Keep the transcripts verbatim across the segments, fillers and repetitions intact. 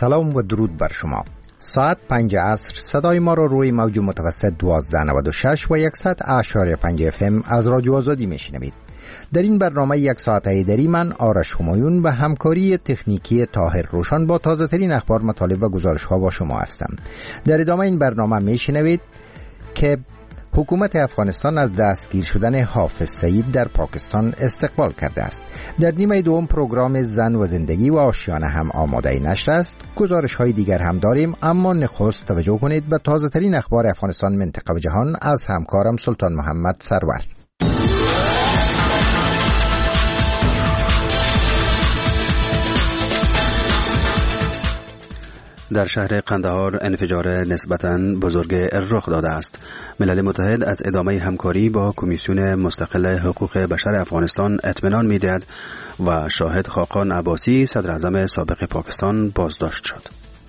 سلام و درود بر شما. ساعت پنج عصر صدای ما را روی موج متوسط دوازده نود و شش و صد اعشاری پنج اف ام از رادیو آزادی میشنوید. در این برنامه یک ساعته دری من آرش همایون به همکاری تکنیکی طاهر روشن با تازه ترین اخبار، مطالب و گزارش ها با شما هستم. در ادامه این برنامه میشنوید که حکومت افغانستان از دستگیر شدن حافظ سعید در پاکستان استقبال کرده است. در نیمه دوم پروگرام زن و زندگی و آشیانه هم آماده نشر است. گزارش های دیگر هم داریم، اما نخست توجه کنید به تازه ترین اخبار افغانستان، منطقه و جهان از همکارم سلطان محمد سرور. در شهر قندهار انفجار نسبتاً بزرگ رخ داده است. ملل متحد از ادامه همکاری با کمیسیون مستقل حقوق بشر افغانستان اطمینان می‌دهد و شاهد خاقان عباسی صدر اعظم سابق پاکستان بازداشت شد.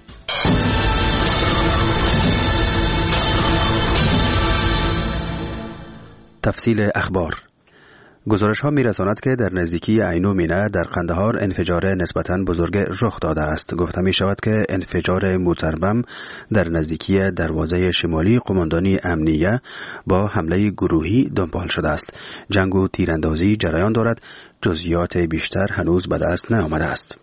تفصیل اخبار. گزارش ها می رساند که در نزدیکی عینو مینه در قندهار انفجار نسبتاً بزرگ رخ داده است. گفته می شود که انفجار موتربم در نزدیکی دروازه شمالی قماندانی امنیه با حمله گروهی دنبال شده است. جنگ و تیراندازی جریان دارد. جزئیات بیشتر هنوز به دست نیامده است.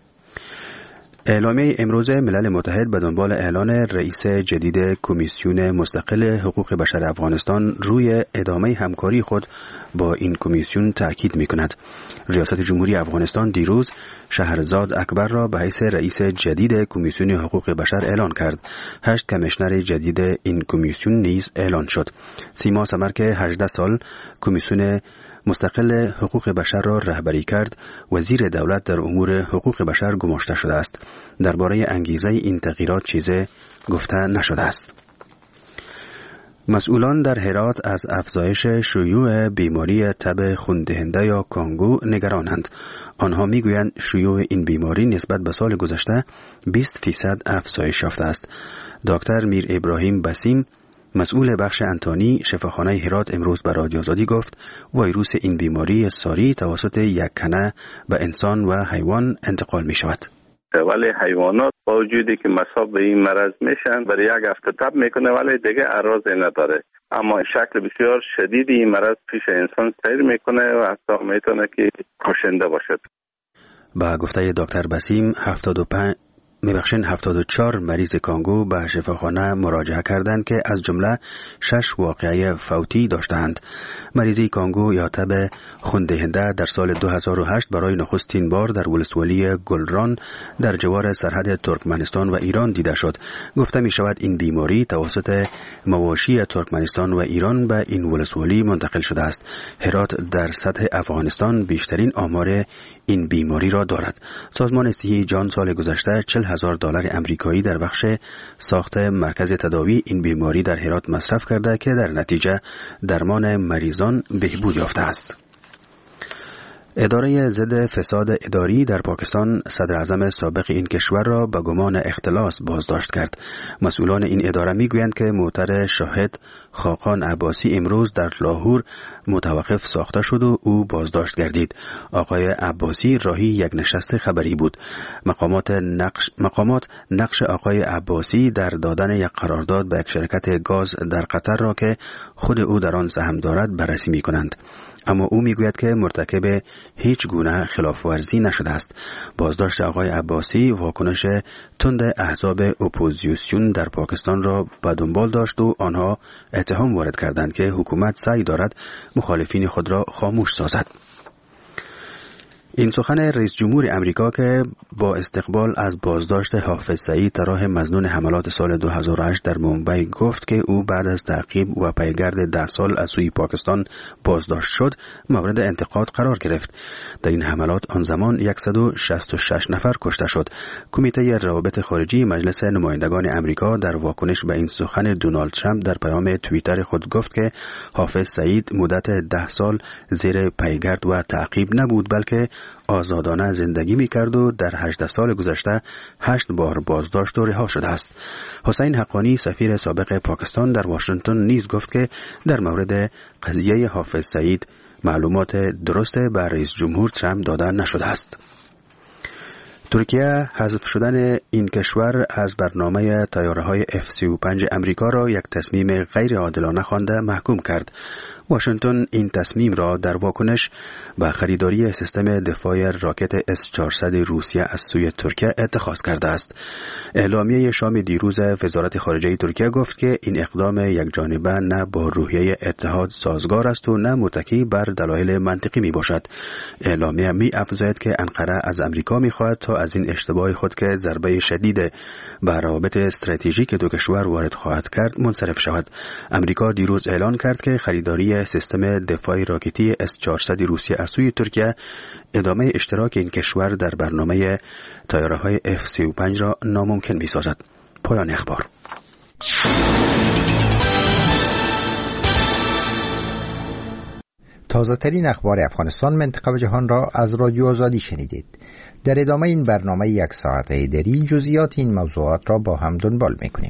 اعلامیه امروز ملل متحد به دنبال اعلان رئیس جدید کمیسیون مستقل حقوق بشر افغانستان روی ادامه همکاری خود با این کمیسیون تأکید می کند. ریاست جمهوری افغانستان دیروز شهرزاد اکبر را به حیث رئیس جدید کمیسیون حقوق بشر اعلان کرد. هشت کمیشنر جدید این کمیسیون نیز اعلان شد. سیما سمر که هجده سال کمیسیون مستقل حقوق بشر را رهبری کرد، وزیر دولت در امور حقوق بشر گماشته شده است. درباره انگیزه این تغییرات چیزی گفته نشده است. مسئولان در هرات از افزایش شیوع بیماری تب خون‌دهنده یا کانگو نگرانند. آنها میگویند شیوع این بیماری نسبت به سال گذشته بیست فیصد افزایش یافته است. دکتر میر ابراهیم بسیم مسئول بخش انتانی شفاخانه هرات امروز به رادیو آزادی گفت ویروس این بیماری ساری توسط یک کنه به انسان و حیوان انتقال می شود. ولی حیوانات با وجودی که مصاب به این مرض میشن برای یک هفته تب میکنه ولی دیگه اعراضی نداره، اما شکل بسیار شدیدی این مرض پیش انسان سیر میکنه و حتی میتونه که کشنده باشد. با گفته دکتر بسیم هفتاد و پنج میبخشین هفتاد و چهار مریض کانگو به شفاخانه مراجعه کردند که از جمله شش واقعه فوتی داشتند. مریضی کانگو یا تب خون‌دهنده در سال دو هزار و هشت برای نخستین بار در ولسوالی گلران در جوار سرحد ترکمنستان و ایران دیده شد. گفته می شود این بیماری توسط مواشی ترکمنستان و ایران به این ولسوالی منتقل شده است. هرات در سطح افغانستان بیشترین آمار این بیماری را دارد. سازمان صحی جهان سال گذشته چهل هزار دلار امریکایی در بخش ساخت مرکز تداوی این بیماری در هرات مصرف کرده که در نتیجه درمان مریضان بهبود یافته است. اداره ضد فساد اداری در پاکستان صدر اعظم سابق این کشور را به گمان اختلاس بازداشت کرد. مسئولان این اداره میگویند که موتر شاهد خاقان عباسی امروز در لاهور متوقف ساخته شد و او بازداشت گردید. آقای عباسی راهی یک نشست خبری بود. مقامات نقش مقامات نقش آقای عباسی در دادن یک قرارداد به یک شرکت گاز در قطر را که خود او در آن سهم دارد بررسی می‌کنند. اما او میگوید که مرتکب هیچ گونه خلاف ورزی نشده است. بازداشت آقای عباسی واکنش تند احزاب اپوزیسیون در پاکستان را به دنبال داشت و آنها اتهام وارد کردند که حکومت سعی دارد مخالفین خود را خاموش سازد. این سخن رئیس جمهور امریکا که با استقبال از بازداشت حافظ سعید طراح مظنون حملات سال دو هزار و هشت در مومبای گفت که او بعد از تعقیب و پیگرد ده سال از سوی پاکستان بازداشت شد مورد انتقاد قرار گرفت. در این حملات آن زمان صد و شصت و شش نفر کشته شد. کمیته روابط خارجی مجلس نمایندگان امریکا در واکنش به این سخن دونالد ترامپ در پیام توییتر خود گفت که حافظ سعید مدت ده سال زیر پیگرد و تعقیب نبود بلکه آزادانه زندگی می‌کرد و در هجده سال گذشته هشت بار بازداشت و رها شده است. حسین حقانی سفیر سابق پاکستان در واشنگتن نیز گفت که در مورد قضیه حافظ سعید معلومات درست به رئیس جمهور ترامپ داده نشده است. ترکیه حذف شدن این کشور از برنامه طیاره‌های اف سی و پنج امریکا را یک تصمیم غیر عادلانه خوانده محکوم کرد. واشنگتن این تصمیم را در واکنش به خریداری سیستم دفاع راکت اس چهارصد روسیه از سوی ترکیه اتخاذ کرده است. اعلامیه شام دیروز وزارت خارجه ترکیه گفت که این اقدام یک جانبه نه با روحیه اتحاد سازگار است و نه متکی بر دلایل منطقی می باشد. اعلامیه می افزاید که انقره از امریکا می خواهد تا از این اشتباه خود که ضربه شدید به روابط استراتژیک دو کشور وارد خواهد کرد منصرف شود. امریکا دیروز اعلان کرد که خریداری سیستم دفاع راکتی اس چهارصد روسیه از سوی ترکیه ادامه اشتراک این کشور در برنامه طیاره‌های اف سی و پنج را ناممکن می‌سازد. پایان اخبار. تازه ترین اخبار افغانستان، منطقه و جهان را از رادیو آزادی شنیدید. در ادامه این برنامه یک ساعته دری جزئیات این موضوعات را با هم دنبال می‌کنیم.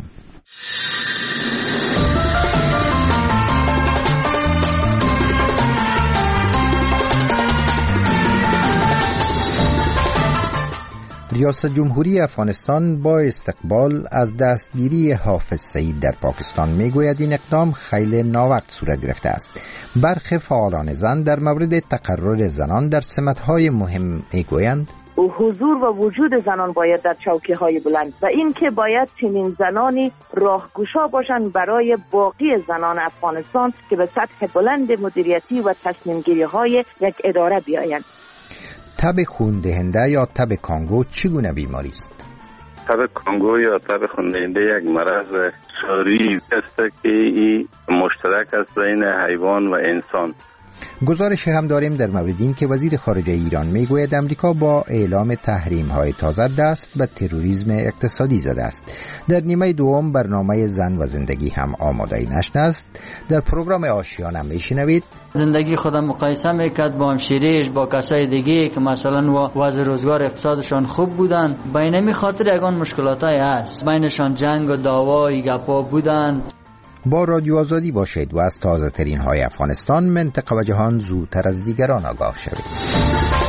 ریاست جمهوری افغانستان با استقبال از دستگیری حافظ سعید در پاکستان میگوید این اقدام خیلی ناوقت صورت گرفته است. برخی فعالان زن در مورد تقرر زنان در سمت‌های مهم میگویند حضور و وجود زنان باید در چوکی‌های بلند و این که باید چنین زنانی راهگشا باشند برای باقی زنان افغانستان که به سطح بلند مدیریتی و تصمیم‌گیری‌های یک اداره بیایند. تب خون دهنده یا تب کانگو چگونه بیماری است؟ تب کانگو یا تب خون دهنده یک مرض ساری است که این مشترک است بین حیوان و انسان. گزارش هم داریم در مورد این که وزیر خارجه ایران میگوید امریکا با اعلام تحریم‌های تازه دست به تروریسم اقتصادی زده است. در نیمه دوم برنامه زن و زندگی هم آماده نشده است. در پروگرام آشیانه میشنوید زندگی خودم مقایسه میکرد با همشیریش، با کسای دیگه که مثلا وضع روزگار اقتصادشان خوب بودن. بین می خاطر یگان مشکلاتای هست، بینشان جنگ و دعوای گپا بودن. با رادیو آزادی باشید و از تازه ترین های افغانستان، منطقه و جهان زودتر از دیگران آگاه شوید.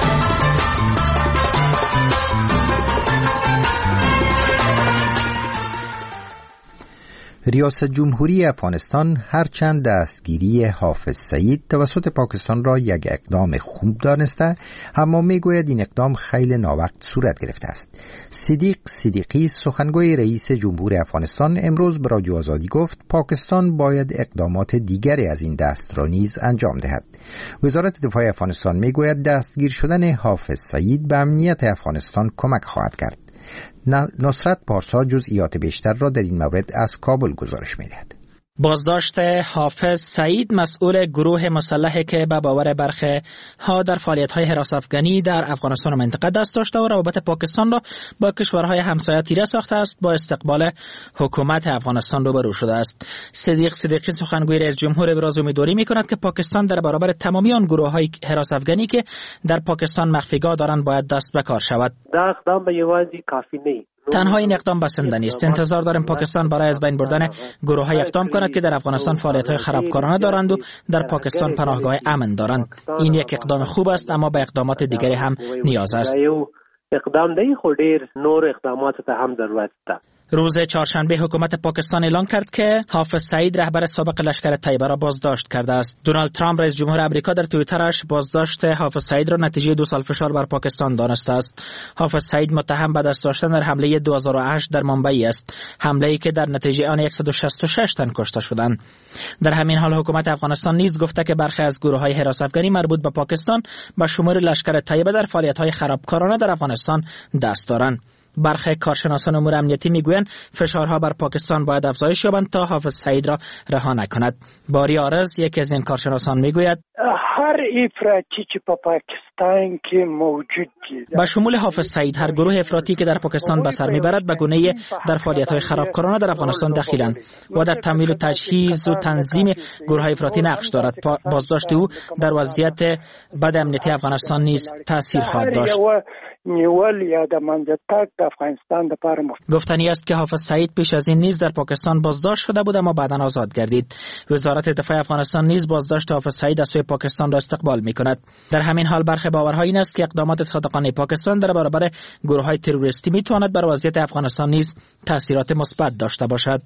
ریاست جمهوری افغانستان هرچند دستگیری حافظ سعید توسط پاکستان را یک اقدام خوب دانسته، اما میگوید این اقدام خیلی ناوقت صورت گرفته است. صدیق صدیقی سخنگوی رئیس جمهور افغانستان امروز به رادیو آزادی گفت پاکستان باید اقدامات دیگری از این دست را نیز انجام دهد. وزارت دفاع افغانستان میگوید دستگیر شدن حافظ سعید به امنیت افغانستان کمک خواهد کرد. نصرت پارسا جزئیات بیشتر را در این مورد از کابل گزارش می‌دهد. بازداشت حافظ سعید مسئول گروه مسلحی که به باور برخی ها در فعالیت‌های حراس افغانی در افغانستان و منطقه دست داشته و روابط پاکستان را با کشورهای همسایه تیره ساخته است، با استقبال حکومت افغانستان روبرو شده است. صدیق صدیقی سخنگوی رئیس جمهور ابراز امیدواری می‌کند که پاکستان در برابر تمامی آن گروه‌های حراس افغانی که در پاکستان مخفیگاه دارند باید دست به کار شود. دا اقدام به یوازې کافی نیست. تنها این اقدام بسنده نیست. انتظار داریم پاکستان برای از بین بردن گروه‌های اقدام کند که در افغانستان فعالیت‌های خرابکارانه دارند و در پاکستان پناهگاه امن دارند. این یک اقدام خوب است، اما به اقدامات دیگری هم نیاز است. اقدام دی خو ډیر نور اقدامات ته هم ضرورت ده. روز چهارشنبه حکومت پاکستان اعلان کرد که حافظ سعید رهبر سابق لشکر طیبه را بازداشت کرده است. دونالد ترامپ رئیس جمهور آمریکا در توییترش بازداشت حافظ سعید را نتیجه دو سال فشار بر پاکستان دانسته است. حافظ سعید متهم به دست داشتن در حمله دو هزار و هشت در ممبئی است، حمله‌ای که در نتیجه آن صد و شصت و شش تن کشته شدند. در همین حال حکومت افغانستان نیز گفته که برخی از گروه‌های حراس افغانی مربوط به پاکستان به شمول لشکر طیبه در فعالیت‌های خرابکارانه در افغانستان دست دارند. برخی کارشناسان امور امنیتی میگویند فشارها بر پاکستان باید افزایش یابند تا حافظ سعید را رها نکند. باری آرز یکی از این کارشناسان میگوید هر افراطی که په پاکستان کې موجود با شمول حافظ سعید هر گروه افراطی که در پاکستان به سر میبرد به گونه‌ای در فعالیت‌های خرابکارانه در افغانستان دخیلند و در تمویل و تجهیز و تنظیم گروه‌های افراطی نقش دارد. بازداشت او در وضعیت بد امنیتی افغانستان نیز تاثیر خواهد داشت. نیول یا د منځتک د افغانستان د پاره مفت. گفتنی است که حافظ سعید پیش از این نیز در پاکستان بازداشت شده بود اما بعداً آزاد گردید. وزارت دفاع افغانستان نیز بازداشت حافظ سعید از سوی پاکستان آن را استقبال می‌کند. در همین حال برخی باورها این است که اقدامات صادقانه پاکستان در برابر گروه‌های تروریستی می‌تواند بر وضعیت افغانستان نیز تأثیرات مثبت داشته باشد.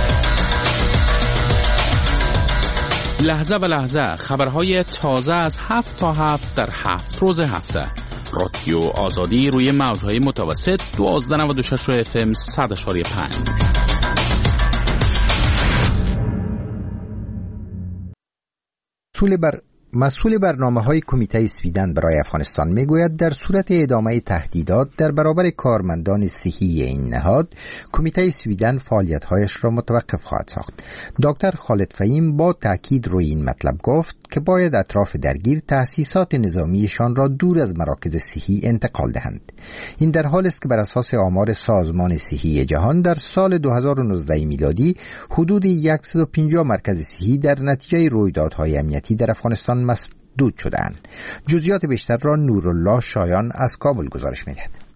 لحظه و لحظه خبرهای تازه از هفت تا هفت در هفت روز هفته. رادیو آزادی روی موج‌های متوسط دوازده نود و شش اف ام صد و پنج. مسئول بر مسئول برنامه‌های کمیته سویدن برای افغانستان میگوید در صورت ادامه تهدیدات در برابر کارمندان صحی این نهاد، کمیته سویدن فعالیت‌هایش را متوقف خواهد ساخت. دکتر خالد فهیم با تاکید روی این مطلب گفت که باید اطراف درگیر تأسیسات نظامیشان را دور از مراکز صحی انتقال دهند. این در حالی است که بر اساس آمار سازمان صحی جهان در سال دو هزار و نوزده میلادی حدود صد و پنجاه مرکز صحی در نتیجه رویدادهای امنیتی در افغانستان مسدود شدند. جزئیات بیشتر را نورالله شایان از کابل گزارش می‌دهد.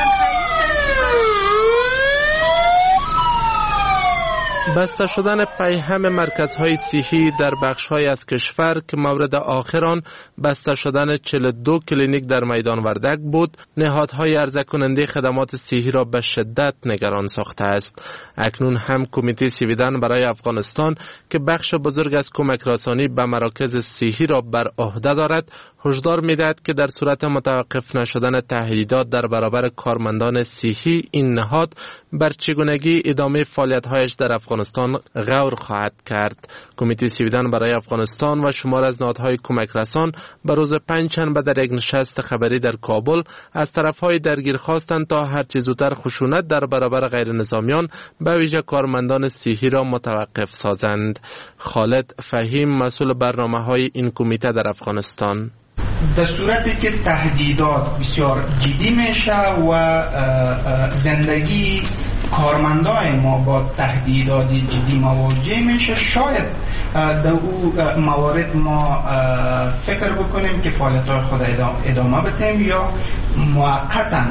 بسته شدن پیهم مرکزهای صحی در بخش‌های از کشور که مورد آخر آن بسته شدن چهل و دو کلینیک در میدان وردک بود، نهادهای عرضه کننده خدمات صحی را به شدت نگران ساخته است. اکنون هم کمیته سویدن برای افغانستان که بخش بزرگ از کمک رسانی به مراکز صحی را بر عهده دارد، هشدار می‌دهد که در صورت متوقف نشدن تهدیدات در برابر کارمندان صحی این نهاد بر چگونگی ادامه فعالیت‌هایش در افغانستان غور خواهد کرد. کمیته سویدن برای افغانستان و شمار از نهادهای کمک رسان به روز پنجشنبه در یک نشست خبری در کابل از طرف‌های درگیر خواستند تا هر چه زودتر خشونت در برابر غیر نظامیان به ویژه کارمندان صحی را متوقف سازند. خالد فهیم مسئول برنامه‌های این کمیته در افغانستان: در صورتی که تهدیدات بسیار جدی میشه و زندگی کارمندان ما با تهدیدات جدی مواجه میشه، شاید در او موارد ما فکر بکنیم که فعالیت‌های خود ادامه بدیم یا موقتا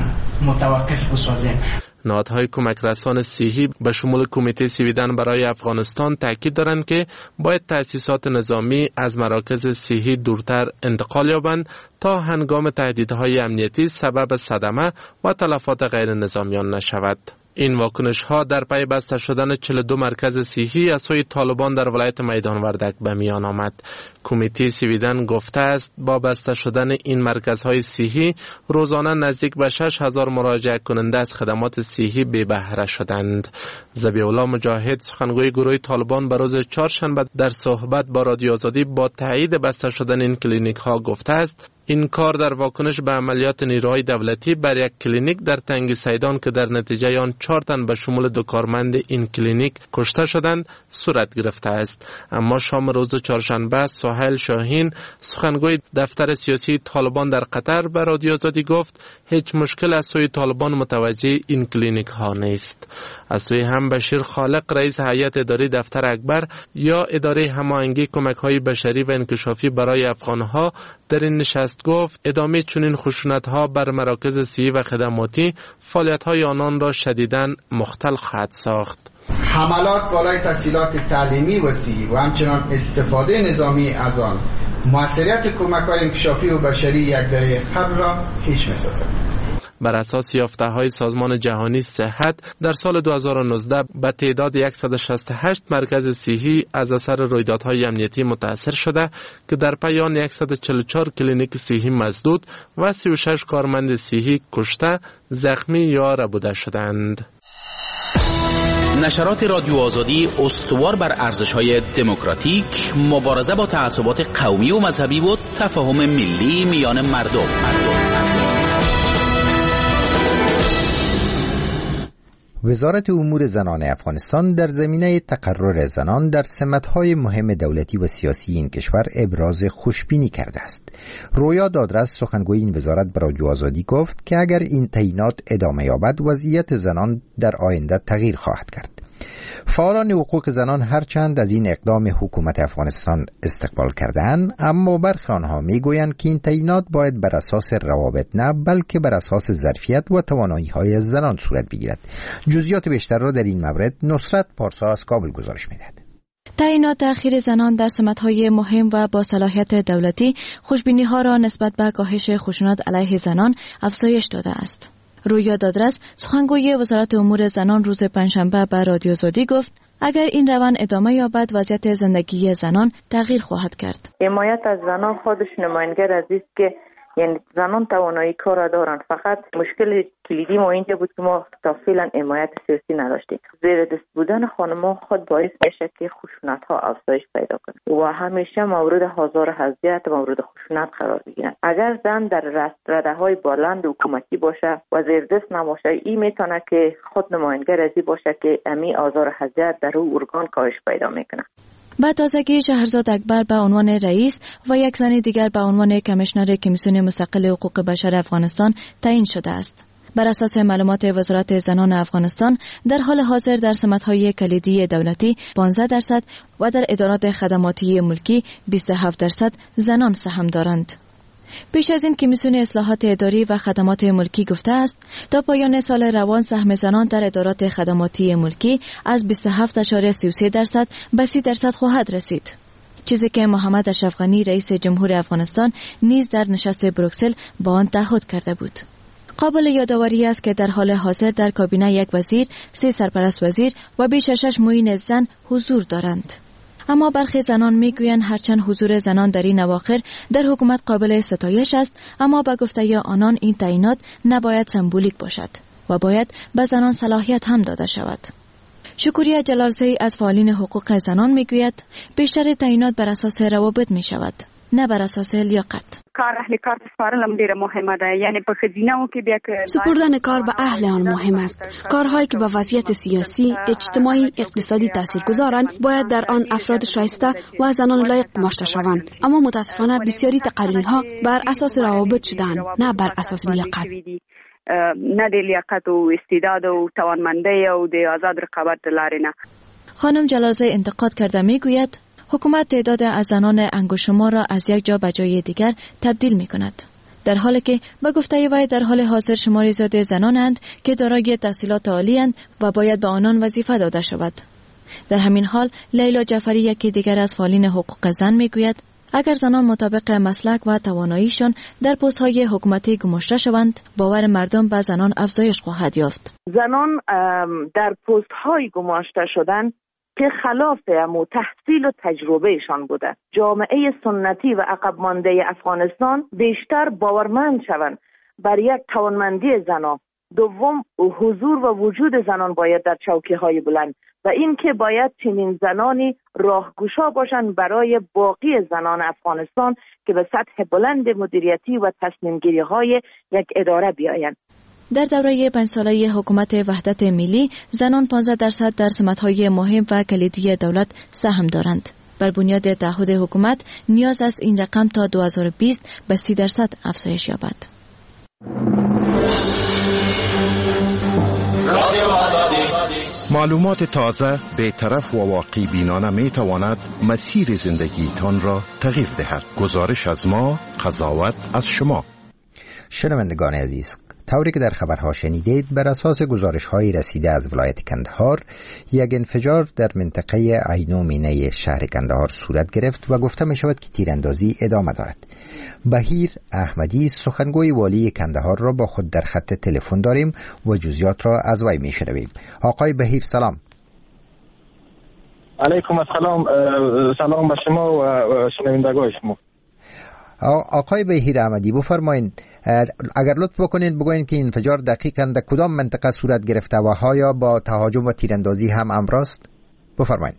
متوقف بسازیم. نهادهای کمک رسان صحی به شمول کمیته سویدن برای افغانستان تاکید دارند که باید تأسیسات نظامی از مراکز صحی دورتر انتقال یابند تا هنگام تهدیدهای امنیتی سبب صدمه و تلفات غیر نظامیان نشود. این واکنش ها در پی بسته شدن چهل و دو مرکز صحی از سوی طالبان در ولایت میدان وردک به میان آمد. کمیته سویدن گفته است با بسته شدن این مرکزهای صحی روزانه نزدیک به شش هزار مراجعه کننده از خدمات صحی بی بهره شدند. ذبیح الله مجاهد، سخنگوی گروه طالبان، به روز چهارشنبه در صحبت با رادیو آزادی با تایید بسته شدن این کلینیک ها گفته است این کار در واکنش به عملیات نیروهای دولتی بر یک کلینیک در تنگ سیدان که در نتیجه آن چهار تن به شمول دو کارمند این کلینیک کشته شدند صورت گرفته است. اما شام روز چهارشنبه سهیل شاهین، سخنگوی دفتر سیاسی طالبان در قطر، به رادیو آزادی گفت هیچ مشکل از سوی طالبان متوجه این کلینیک ها نیست. از سوی هم بشیر خالق، رئیس هیئت اداری دفتر اکبر یا اداره هماهنگی کمک های بشری و انکشافی برای افغانها، در این نشست گفت ادامه چنین خشونت ها بر مراکز صحی و خدماتی فعالیت های آنان را شدیداً مختل خواهد ساخت. حملات بالای تسهیلات تعلیمی و صحی و همچنان استفاده نظامی از آن موثریت کمک های انکشافی و بشری یک دره قبل را پیش می‌سازد. بر اساس یافته‌های سازمان جهانی صحت در سال دو هزار و نوزده به تعداد صد و شصت و هشت مرکز صحی از اثر رویدادهای امنیتی متاثر شده که در پی آن صد و چهل و چهار کلینیک صحی مسدود و سی و شش کارمند صحی کشته، زخمی یا ربوده شدند. نشرات رادیو آزادی استوار بر ارزش‌های دموکراتیک، مبارزه با تعصبات قومی و مذهبی و تفاهم ملی میان مردم. وزارت امور زنان افغانستان در زمینه تقرر زنان در سمت‌های مهم دولتی و سیاسی این کشور ابراز خوشبینی کرده است. رویا دادرس، سخنگوی این وزارت، به رادیو آزادی گفت که اگر این تعیینات ادامه یابد وضعیت زنان در آینده تغییر خواهد کرد. فعالان حقوق زنان هرچند از این اقدام حکومت افغانستان استقبال کردند، اما برخی آنها میگویند که این تعیینات باید بر اساس روابط نه بلکه بر اساس ظرفیت و توانایی‌های زنان صورت بگیرد. جزئیات بیشتر را در این مورد نصرت پارسا از کابل گزارش می‌دهد. تعیینات تأخیر زنان در سمت‌های مهم و با صلاحیت دولتی خوشبینی‌ها را نسبت به کاهش خشونت علیه زنان افزایش داده است. رویا دادرس سخنگوی وزارت امور زنان روز پنجشنبه به رادیو آزادی گفت اگر این روند ادامه یابد وضعیت زندگی زنان تغییر خواهد کرد. حمایت از زنان خودش نماینگر از است که یعنی زنان توانایی کار دارند، فقط مشکل کلیدی ما اینجا بود که ما تا فعلا حمایت سیاسی نداشتیم. زیر دست بودن خانم‌ها خود باعث میشه که خشونت‌ها افزایش پیدا کنه و همیشه مورد حضار اذیت مورد خشونت قرار بگیرن. اگر زن در رده‌های بلند حکومتی باشه و زیر دست نباشه، این میتونه که خود نماینگر ازی باشه که امی آزار اذیت در او ارگان کاهش پیدا میکنه. با تازگی شهرزاد اکبر به عنوان رئیس و یک زن دیگر به عنوان کمیشنر کمیسیون مستقل حقوق بشر افغانستان تعیین شده است. بر اساس معلومات وزارت زنان افغانستان در حال حاضر در سمت‌های کلیدی دولتی پانزده درصد و در ادارات خدماتی ملکی بیست و هفت درصد زنان سهم دارند. پیش از این کمیسیون اصلاحات اداری و خدمات ملکی گفته است تا پایان سال روان سهم زنان در ادارات خدماتی ملکی از بیست و هفت ممیز سی و سه درصد به سی درصد خواهد رسید، چیزی که محمد اشرف غنی رئیس جمهور افغانستان نیز در نشست بروکسل با آن تعهد کرده بود. قابل یادآوری است که در حال حاضر در کابینه یک وزیر، سه سرپرست وزیر و بیش از شش معین زن حضور دارند. اما برخی زنان میگویند هرچند حضور زنان در این اواخر در حکومت قابل ستایش است، اما به گفته آنان این تعیینات نباید سمبولیک باشد و باید به زنان صلاحیت هم داده شود. شکوری جلالزی از فعالین حقوق زنان میگوید بیشتر تعیینات بر اساس روابط می شود، نه بر اساس لیاقت. کار اهل کار سپارل ډیره مهمه ده، یعنی په خزینه‌و کې بیا که سپردن کار به اهل آن مهم است. کارهایی که به وضعیت سیاسی، اجتماعی، اقتصادی تاثیرگذارند باید در آن افراد شایسته و زنان لایق گماشته شوند، اما متاسفانه بسیاری تقاریرها بر اساس روابط شدند، نه بر اساس لیاقت. نه د لیاقت او استعداد او توانمندی او د آزاد رقابت لارې نه. خانم جلالزی انتقاد کرده میگوید حکومت تعداد از زنان انگشت‌شمار را از یک جا به جای دیگر تبدیل می کند، در حالی که به گفته وی در حال حاضر شماری زیاد زنانند که دارای تحصیلات عالی‌اند و باید به آنان وظیفه داده شود. در همین حال لیلا جعفری یکی دیگر از فعالین حقوق زن میگوید اگر زنان مطابق مسلک و تواناییشان در پست‌های حکومتی گماشته شوند، باور مردم به زنان افزایش خواهد یافت. زنان در پست‌های گماشته شدن که خلاف امو تحصیل و تجربهشان بوده. جامعه سنتی و عقب مانده افغانستان بیشتر باورمند شوند بر یک توانمندی زنان. دوم، حضور و وجود زنان باید در چوکی‌های بلند و این که باید چنین زنانی راهگشا باشند برای باقی زنان افغانستان که به سطح بلند مدیریتی و تصمیم‌گیری‌های یک اداره بیایند. در دوره پنج ساله حکومت وحدت ملی زنان پانزده درصد در سمت‌های مهم و کلیدی دولت سهم دارند. بر بنیاد تعهد حکومت نیاز است این رقم تا دو هزار و بیست به سی درصد افزایش یابد. معلومات تازه، بی‌طرف و واقعی بینانه می تواند مسیر زندگیتان را تغییر دهد. گزارش از ما، قضاوت از شما. شنوندگان عزیز، طوری که در خبرها شنیدید، بر اساس گزارش‌های رسیده از ولایت کندهار یک انفجار در منطقه عینو مینه شهر کندهار صورت گرفت و گفته می شود که تیراندازی ادامه دارد. بهیر احمدی سخنگوی والی کندهار را با خود در خط تلفن داریم و جزئیات را از وی می شنویم. آقای بهیر سلام. علیکم السلام. سلام به شما و شنوندگان شما. آقای بهیر احمدی بفرمایید، اگر لطف بکنید بگوین که انفجار دقیقاً در کدام منطقه صورت گرفته و آیا با تهاجم و تیراندازی هم امر است؟ بفرمایید.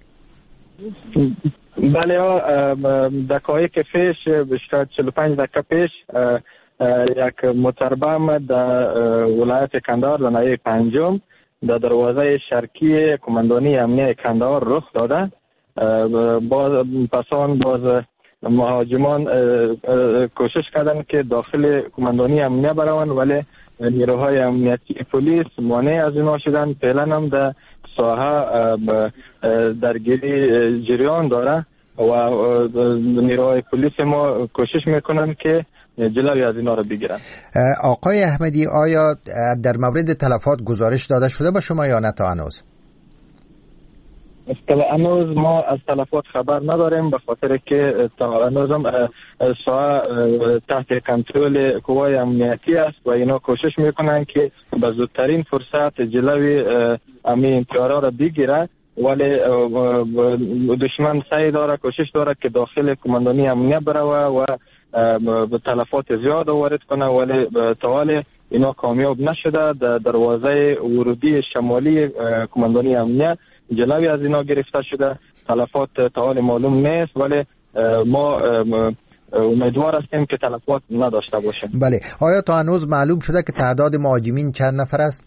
بله، دقایق پیش، بیشتر چهل و پنج دقیقه پیش، یک متربم در ولایت کندهار در ناحیه پنجم در دروازه شرقی کماندانی امنیه کندهار رخ داده. باز پسان باز مهاجمان کوشش کردن که داخل کماندانی امنیه بروند، ولی نیروهای امنیتی پلیس مانع از اینا شدن. فعلا هم در ساحه درگیری جریان داره و نیروهای پلیس ما کوشش میکنن که جلوی از اینا رو بگیرن. آقای احمدی، آیا در مورد تلفات گزارش داده شده با شما یا نه تا هنوز؟ هنوز ما از تلفات خبر نداریم به خاطر که هنوز هم ساعه تحت کنترل قوای امنیتی است و اینا کوشش میکنن که به زودترین فرصت جلوی امی انتحارا را بگیره، ولی دشمن سعی داره کوشش داره که داخل کماندانی امنیت بروه و تلفات زیاد وارد کنه، ولی تا حال اینا کامیاب نشده. در دروازه ورودی شمالی کماندانی امنیت جلوی از اینا گرفته شده. تلفات تا حال معلوم نیست، ولی ما امیدوار هستیم که تلفات نداشته باشیم. بله، آیا تا هنوز معلوم شده که تعداد مهاجمین چند نفر است؟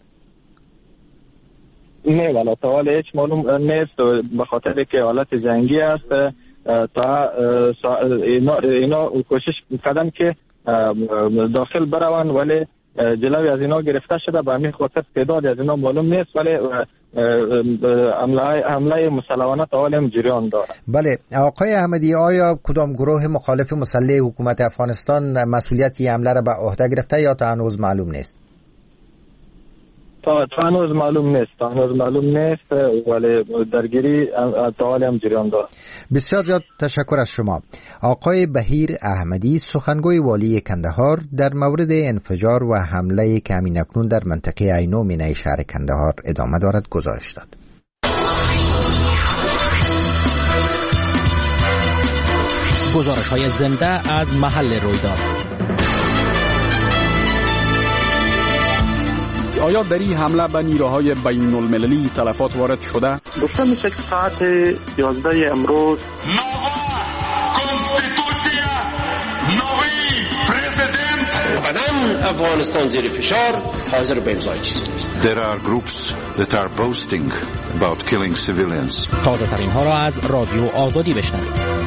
نه، ولی تا حال هیچ معلوم نیست به خاطر که حالت جنگی است. تا اینا, اینا کوشش کردن که داخل بروند، ولی جلوی از اینا گرفته شده. به همین خاطر تعداد از اینا معلوم نیست، ولی حمله مسلحانه تا حال هم جریان داره. بله آقای احمدی، آیا کدام گروه مخالف مسلح حکومت افغانستان مسئولیت این حمله را به عهده گرفته یا تا هنوز معلوم نیست؟ تا هنوز معلوم نیست تا هنوز معلوم نیست ولی درگیری تا حال هم جریان داره. بسیار زیاد تشکر از شما. آقای بهیر احمدی، سخنگوی والی کندهار، در مورد انفجار و حمله که همین اکنون در منطقه عینو مینه شهر کندهار ادامه دارد گزارش داد. گزارش های زنده از محل رویداد. آیا در این حمله به نیروهای بین المللی تلفات وارد شده؟ گفته میشه که ساعت یازده امروز بدن افغانستان زیر فشار حاضر به امضای چیزی نیست. There are groups that are boasting about killing civilians. تازه ترین ها را از رادیو آزادی بشنوید.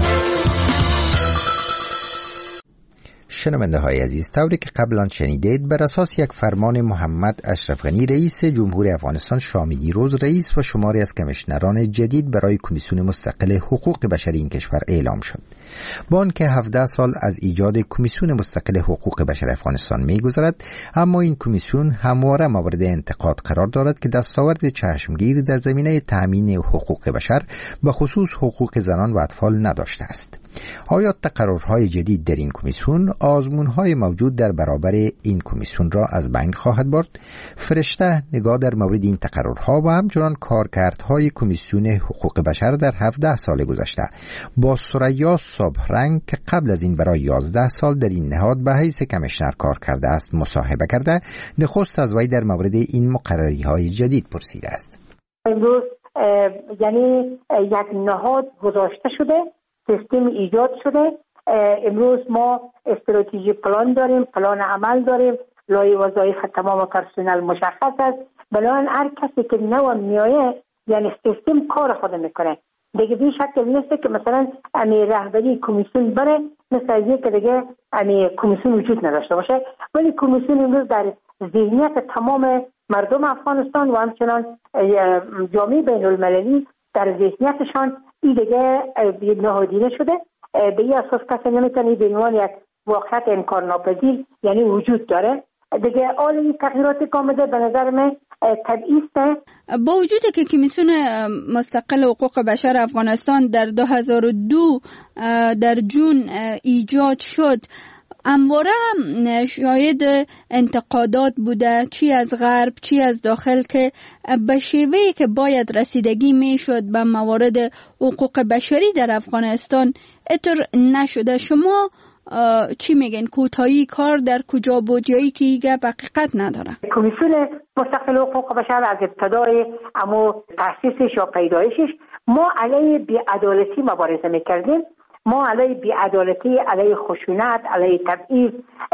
شنونده های عزیز، طوری که قبلا شنیدید، بر اساس یک فرمان محمد اشرف غنی رئیس جمهور افغانستان شامی دیروز رئیس و شماری از کمیشنران جدید برای کمیسیون مستقل حقوق بشر این کشور اعلام شد. با آنکه هفده سال از ایجاد کمیسیون مستقل حقوق بشر افغانستان می‌گذرد، اما این کمیسیون همواره مورد انتقاد قرار دارد که دستاورد چشمگیر در زمینه تأمین حقوق بشر به خصوص حقوق زنان و اطفال نداشته است. آیا تقررهای جدید در این کمیسیون آزمونهای موجود در برابر این کمیسیون را از بین خواهد برد؟ فرشته نگاه در مورد این تقررها و همچنان کارکردهای کمیسیون حقوق بشر در هفده سال گذشته با ثریا صبحرنگ که قبل از این برای یازده سال در این نهاد به حیث کمیشنر کار کرده است مصاحبه کرده، نخست از وی در مورد این مقرریهای جدید پرسیده است. امروز یعنی یک نهاد گذاشته شده، سیستم ایجاد شده. امروز ما استراتژی پلان داریم، پلان عمل داریم، لایحه وظایف تمام پرسنل مشخص است. بنابراین هر کسی که نو میایه یعنی سیستم کار خود میکنه دیگه. بی شک نیست که مثلا امی رهبری کمیسیون بره مثل از یک دیگه امی کمیسیون وجود نداشته باشه، ولی کمیسیون امروز در ذهنیت تمام مردم افغانستان و همچنان جامعه بین المللی در ذهنیتشان این دیگه نهادینه شده. به این اساس کسی نمیتونه به عنوان یک واقعیت انکار ناپذیر یعنی وجود داره دیگه. آل این تغییراتی که آمده به نظر من طبیعی است. با وجودی که کمیسیون مستقل حقوق بشر افغانستان در دو هزار و دو در جون ایجاد شد، همواره شاید انتقادات بوده، چی از غرب چی از داخل، که به شیوهی که باید رسیدگی میشد به موارد حقوق بشری در افغانستان اتر نشده. شما چی میگن؟ کوتاهی کار در کجا بود یا ای که ایگه حقیقت نداره؟ کمیسیون مستقل حقوق بشر از ابتدای اما تأسیسش یا پیدایشش ما علیه بی‌عدالتی مبارزه میکردیم. ما علیه بی‌عدالتی، علیه خشونت، علیه تبعیض،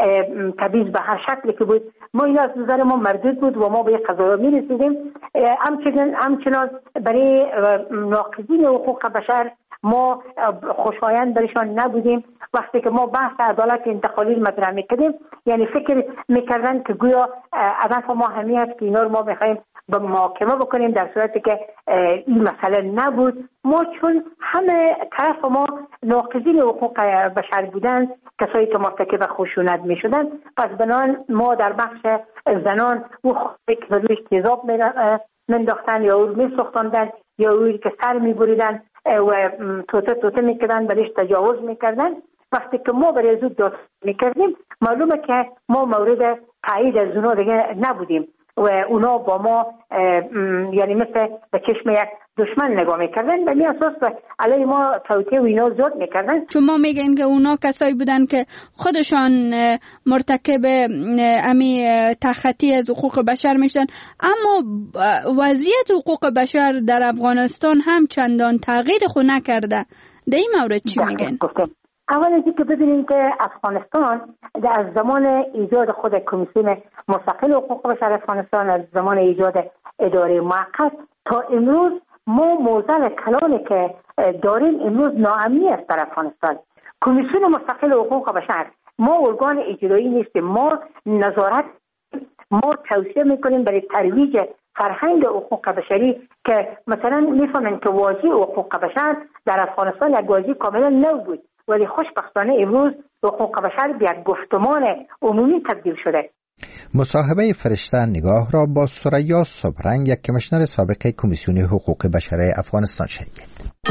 تبعیض به هر شکلی که بود، ما این از نظر ما مردود بود و ما به قضایا می رسیدیم. همچنان همچنان برای ناقضین حقوق بشر ما خوشایند برشان نبودیم. وقتی که ما بحث عدالت انتقالی مطرح میکردیم یعنی فکر میکردن که گویا هدف ما همین است که اینا رو ما میخوایم به محاکمه بکنیم، در صورتی که این مسئله نبود. ما چون همه طرف ما ناقضین حقوق بشر بودن، کسایی که مرتکب خشونت میشدن، پس بنابراین ما در بخش زنان و خودی که روش تیزاب منداختن یا او میسوختاندن یا اویی که سر میبریدن و توته توته میکردن بهش تجاوز میکردن. وقتی که ما برای زود داد میکردیم معلومه که ما مورد تایید از اونا دیگه نبودیم و اونا با ما یعنی مثل به چشم یک دشمن نگاه میکردن. به این اساس علیه ما توطئه و اینا زیاد میکردن. شما میگین که اونا کسایی بودن که خودشان مرتکب امی تخطی از حقوق بشر میشدن، اما وضعیت حقوق بشر در افغانستان هم چندان تغییر خو نکرده. در این مورد چی میگن؟ اول از اینکه ببینیم که افغانستان از زمان ایجاد خود کمیسیون مستقل حقوق بشر افغانستان، از زمان ایجاد اداره موقت تا امروز ما موزل کلانی که داریم امروز ناامنی است در افغانستان. کمیسیون مستقل حقوق بشر ما ارگان اجرایی نیستیم، ما نظارت، ما توصیه میکنیم برای ترویج فرهنگ حقوق بشری که مثلا میفهمن که واژه حقوق بشر در افغانستان یک واژه کاملا نو بود، ولی خوشبختانه امروز حقوق بشر به یک گفتمان عمومی تبدیل شده. مصاحبه فرشته نگاه را با ثریا صبحرنگ، یک کمیشنر سابق کمیسیون حقوق بشر افغانستان شنیدید.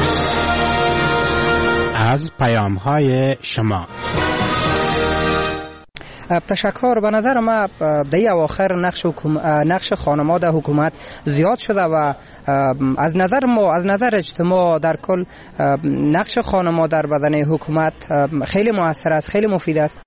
از پیام‌های شما تشکر. به نظر ما در اواخر نقش حکوم... نقش خانواده حکومت زیاد شده و از نظر ما، از نظر اجتماع در کل، نقش خانواده در بدن حکومت خیلی موثر است، خیلی مفید است.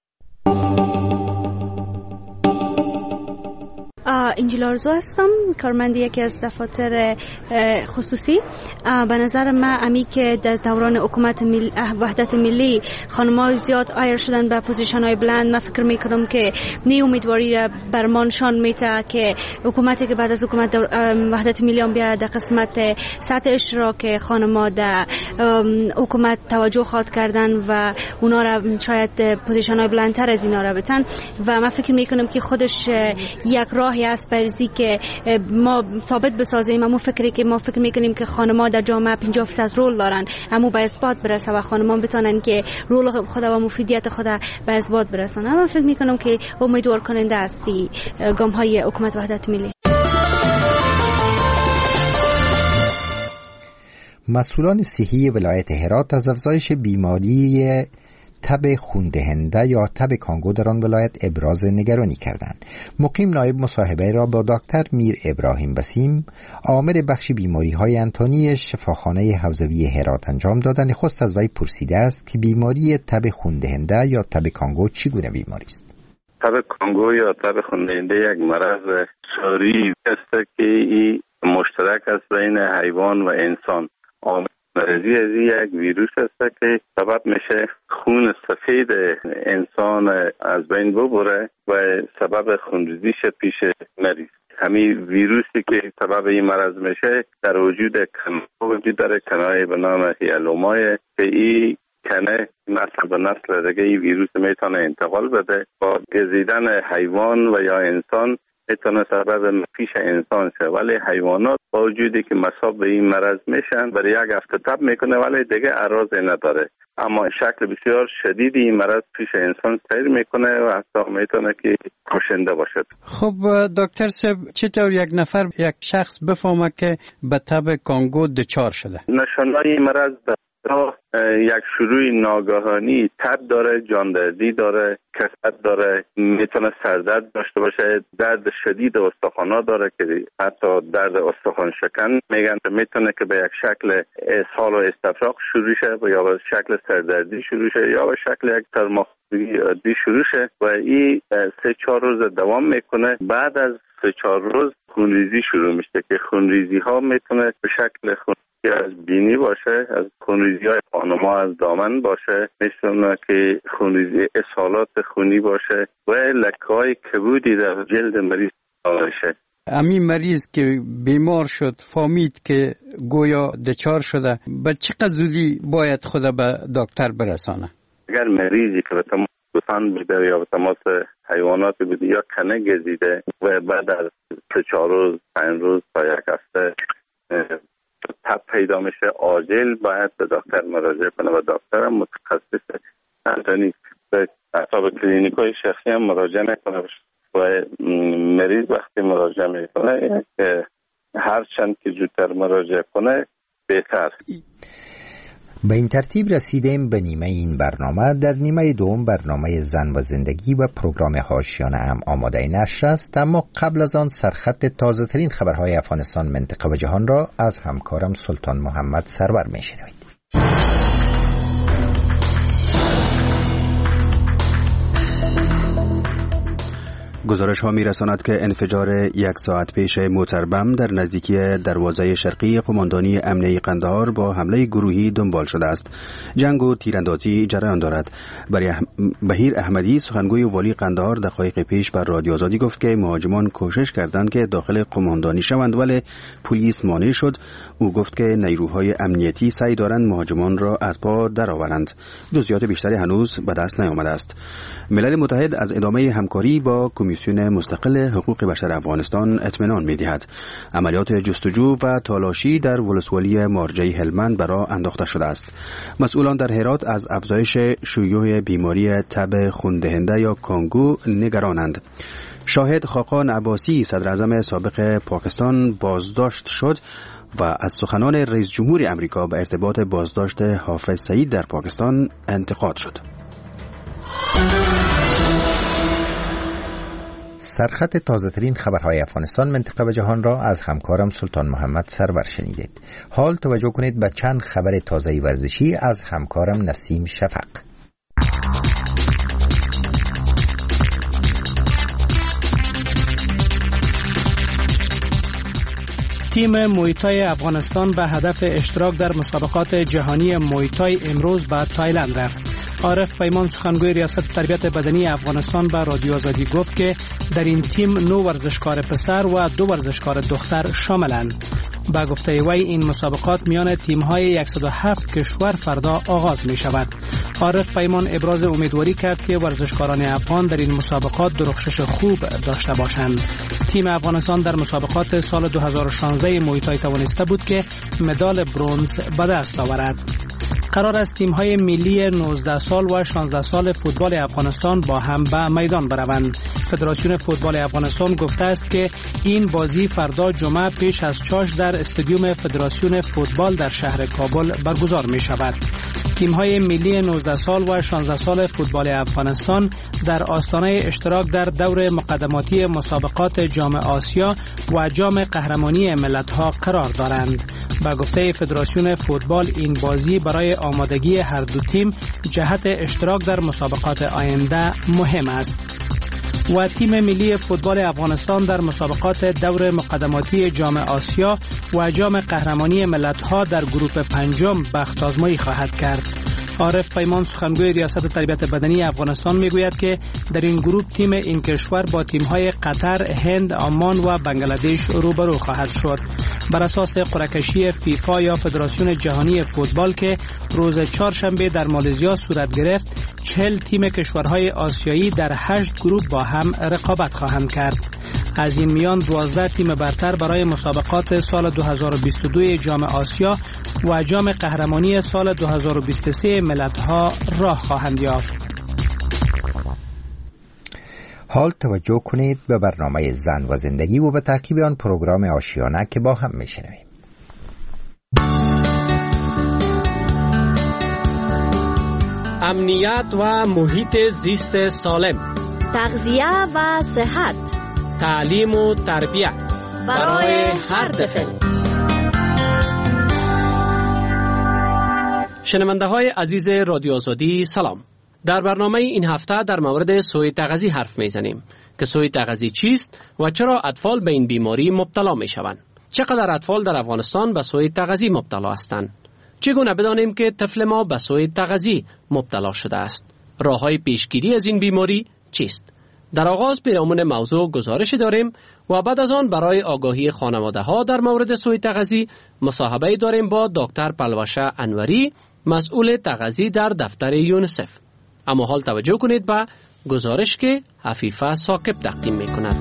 انجیل آرزو هستم، کارمند یکی از دفاتر خصوصی. به نظر من امی که در دوران حکومت مل... وحدت ملی خانم‌ها زیاد آیر شدن به پوزیشن های بلند، من فکر میکنم که نی امیدواری را برمانشان میته که حکومتی که بعد از حکومت دور... وحدت ملی هم بیاد در قسمت سطح اشتراک خانم‌ها در حکومت توجه خواد کردن و اونا را شاید پوزیشن های بلندتر از اینا را بتن. و من فکر میکنم که خودش یک راهی است برای که ما ثابت بسازیم. اما فکری که ما فکر میکنیم که خانم‌ها در جامعه پنجاه درصد رول دارن، اما به اثبات برسه و خانم‌ها بتونن که رول خود و مفیدیت خود به اثبات برسن. اما فکر میکنم که امیدوار کننده است گام‌های حکومت وحدت ملی. مسئولان صحی ولایت هرات از افزایش بیماری تب خون‌دهنده یا تب کانگو در آن ولایت ابراز نگرانی کردند. مقیم نایب مصاحبه را با دکتر میر ابراهیم بسیم، عامل بخش بیماری‌های انتونی شفاخانه حوزوی هرات انجام دادن، نخست از وی پرسیده است که بیماری تب خون‌دهنده یا تب کانگو چگونه بیماری است. تب کانگو یا تب خون‌دهنده یک مرض ساری است که ای مشترک است بین حیوان و انسان. مرضی از یک ویروس است که سبب میشه خون سفید انسان از بین ببره و سبب خونریزی شه پیش مریض. همین ویروسی که سبب این مرض میشه در وجود کنه وجود داره، کنایه به نام هیالومای که این کنه نسل به نسل دیگه این ویروس میتونه انتقال بده. با گزیدن حیوان و یا انسان میتونه سبب پیش انسان شه، ولی حیوانات با وجودی که مصاب به این مرض میشن برای یک هفته تب میکنه ولی دیگه اعراضی نداره، اما شکل بسیار شدیدی این مرض پیش انسان سیر میکنه و حتی میتونه که کشنده باشد. خب دکتر صاحب، چطور یک نفر یک شخص بفهمه که به تب کانگو دچار شده؟ نشانه‌های این مرض یک شروع ناگهانی تب داره، جاندردی داره، کسل داره، میتونه سردرد داشته باشه، درد شدید استخوان‌ها داره که حتی درد استخوان شکن میگن، میتونه که به یک شکل اسهال و استفراغ شروع شه یا به شکل سردردی شروع شه یا به شکل یک سرماخوردگی عادی شروع شه و این سه چهار روز دوام میکنه. بعد از سه چهار روز خونریزی شروع میشه که خونریزی ها میتونه به شکل خون از بینی باشه، از خونریزی های خانما از دامن باشه، میتونه که خونریزی اسهالات خونی باشه و لکه های کبودی در جلد مریض باشه. امی مریض که بیمار شد فهمید که گویا دچار شده، به چقدر زودی باید خود به دکتر برسانه؟ اگر مریضی که به تماس انسان بوده یا به تماس حیوانات بوده یا کنه گزیده و بعد از سه چهار روز پنج روز تا یک هفته تب پیدا میشه، عاجل باید به دکتر مراجعه کنه و دکتر هم متخصص انتونی به اصحاب کلینیکای شخصی هم مراجعه نکنه و مریض وقتی مراجعه میکنه هر چند که زودتر مراجعه کنه بهتر. به این ترتیب رسیدیم به نیمه این برنامه. در نیمه دوم برنامه زن و زندگی و پروگرام حاشیه‌انه هم آماده نشر است، اما قبل از آن سرخط تازه ترین خبرهای افغانستان، منطقه و جهان را از همکارم سلطان محمد سرور میشنوید. گزارش ها می رساند که انفجار یک ساعت پیش موتر بم در نزدیکی دروازه شرقی قماندانی امنیه قندهار با حمله گروهی دنبال شده است. جنگ و تیراندازی جریان دارد. بهیر احمدی سخنگوی والی قندهار دقایق پیش بر رادیو آزادی گفت که مهاجمان کوشش کردند که داخل قماندانی شوند ولی پلیس مانع شد. او گفت که نیروهای امنیتی سعی دارند مهاجمان را از پا درآورند. جزئیات بیشتری هنوز به دست نیامده است. ملل متحد از ادامه همکاری با کمیسیون مستقل حقوق بشر افغانستان اطمینان می‌دهد. عملیات جستجو و تالاشی در ولسوالی مارجه هلمند برای انداخته شده است. مسئولان در هرات از افزایش شیوع بیماری تب خون‌دهنده یا کانگو نگرانند. شاهد خاقان عباسی صدر اعظم سابق پاکستان بازداشت شد و از سخنان رئیس جمهور امریکا به ارتباط بازداشت حافظ سعید در پاکستان انتقاد شد. سرخط تازه ترین خبرهای افغانستان، منطقه و جهان را از همکارم سلطان محمد سرور شنیدید. حال توجه کنید به چند خبر تازه ورزشی از همکارم نسیم شفق. تیم مویتای افغانستان به هدف اشتراک در مسابقات جهانی مویتای امروز به تایلند رفت. عارف پیمان سخنگوی ریاست تربیت بدنی افغانستان به رادیو آزادی گفت که در این تیم نو ورزشکار پسر و دو ورزشکار دختر شاملند. با گفته وی این مسابقات میان تیم‌های صد و هفت کشور فردا آغاز می شود. عارف پیمان ابراز امیدواری کرد که ورزشکاران افغان در این مسابقات درخشش خوب داشته باشند. تیم افغانستان در مسابقات سال دو هزار و شانزده مویتای توانسته بود که مدال برنز به دست آورد. قرار است تیم‌های ملی نوزده سال و شانزده سال فوتبال افغانستان با هم به میدان بروند. فدراسیون فوتبال افغانستان گفته است که این بازی فردا جمعه پیش از چاش در استادیوم فدراسیون فوتبال در شهر کابل برگزار می شود. تیم‌های ملی نوزده سال و شانزده سال فوتبال افغانستان در آستانه اشتراک در دور مقدماتی مسابقات جام آسیا و جام قهرمانی ملت‌ها قرار دارند. با گفته فدراسیون فوتبال این بازی برای آمادگی هر دو تیم جهت اشتراک در مسابقات آینده مهم است. و تیم ملی فوتبال افغانستان در مسابقات دور مقدماتی جام آسیا و جام قهرمانی ملت‌ها در گروه پنجم بخت آزمایی خواهد کرد. عارف پیمان سخنگوی ریاست تربیت بدنی افغانستان میگوید که در این گروه تیم این کشور با تیم‌های قطر، هند، عمان و بنگلادش روبرو خواهد شد. بر اساس قرعه‌کشی فیفا یا فدراسیون جهانی فوتبال که روز چهارشنبه در مالزیا صورت گرفت، چهل تیم کشورهای آسیایی در هشت گروه با هم رقابت خواهند کرد. از این میان دوازده تیم برتر برای مسابقات سال دو هزار و بیست و دو جام آسیا و جام قهرمانی سال دو هزار و بیست و سه ملت‌ها راه خواهند یافت. حال توجه کنید به برنامه زن و زندگی و به تعقیب آن پروگرام آشیانه که با هم میشنویم. امنیت و محیط زیست سالم، تغذیه و صحت، تعلیم و تربیت برای هر طفل. شنونده های عزیز رادیو آزادی سلام. در برنامه این هفته در مورد سوء تغذیه حرف میزنیم که سوء تغذیه چیست و چرا اطفال به این بیماری مبتلا می شوند. چقدر اطفال در افغانستان به سوء تغذیه مبتلا هستند؟ چگونه بدانیم که طفل ما به سوء تغذیه مبتلا شده است؟ راه‌های پیشگیری از این بیماری چیست؟ در آغاز پیرامون موضوع گزارش داریم و بعد از آن برای آگاهی خانواده ها در مورد سوء تغذیه مصاحبه داریم با دکتر پلوشه انوری، مسئول تغذیه در دفتر یونیسف. اما حال توجه کنید به گزارش که عفیفه ثاقب تقدیم می کند.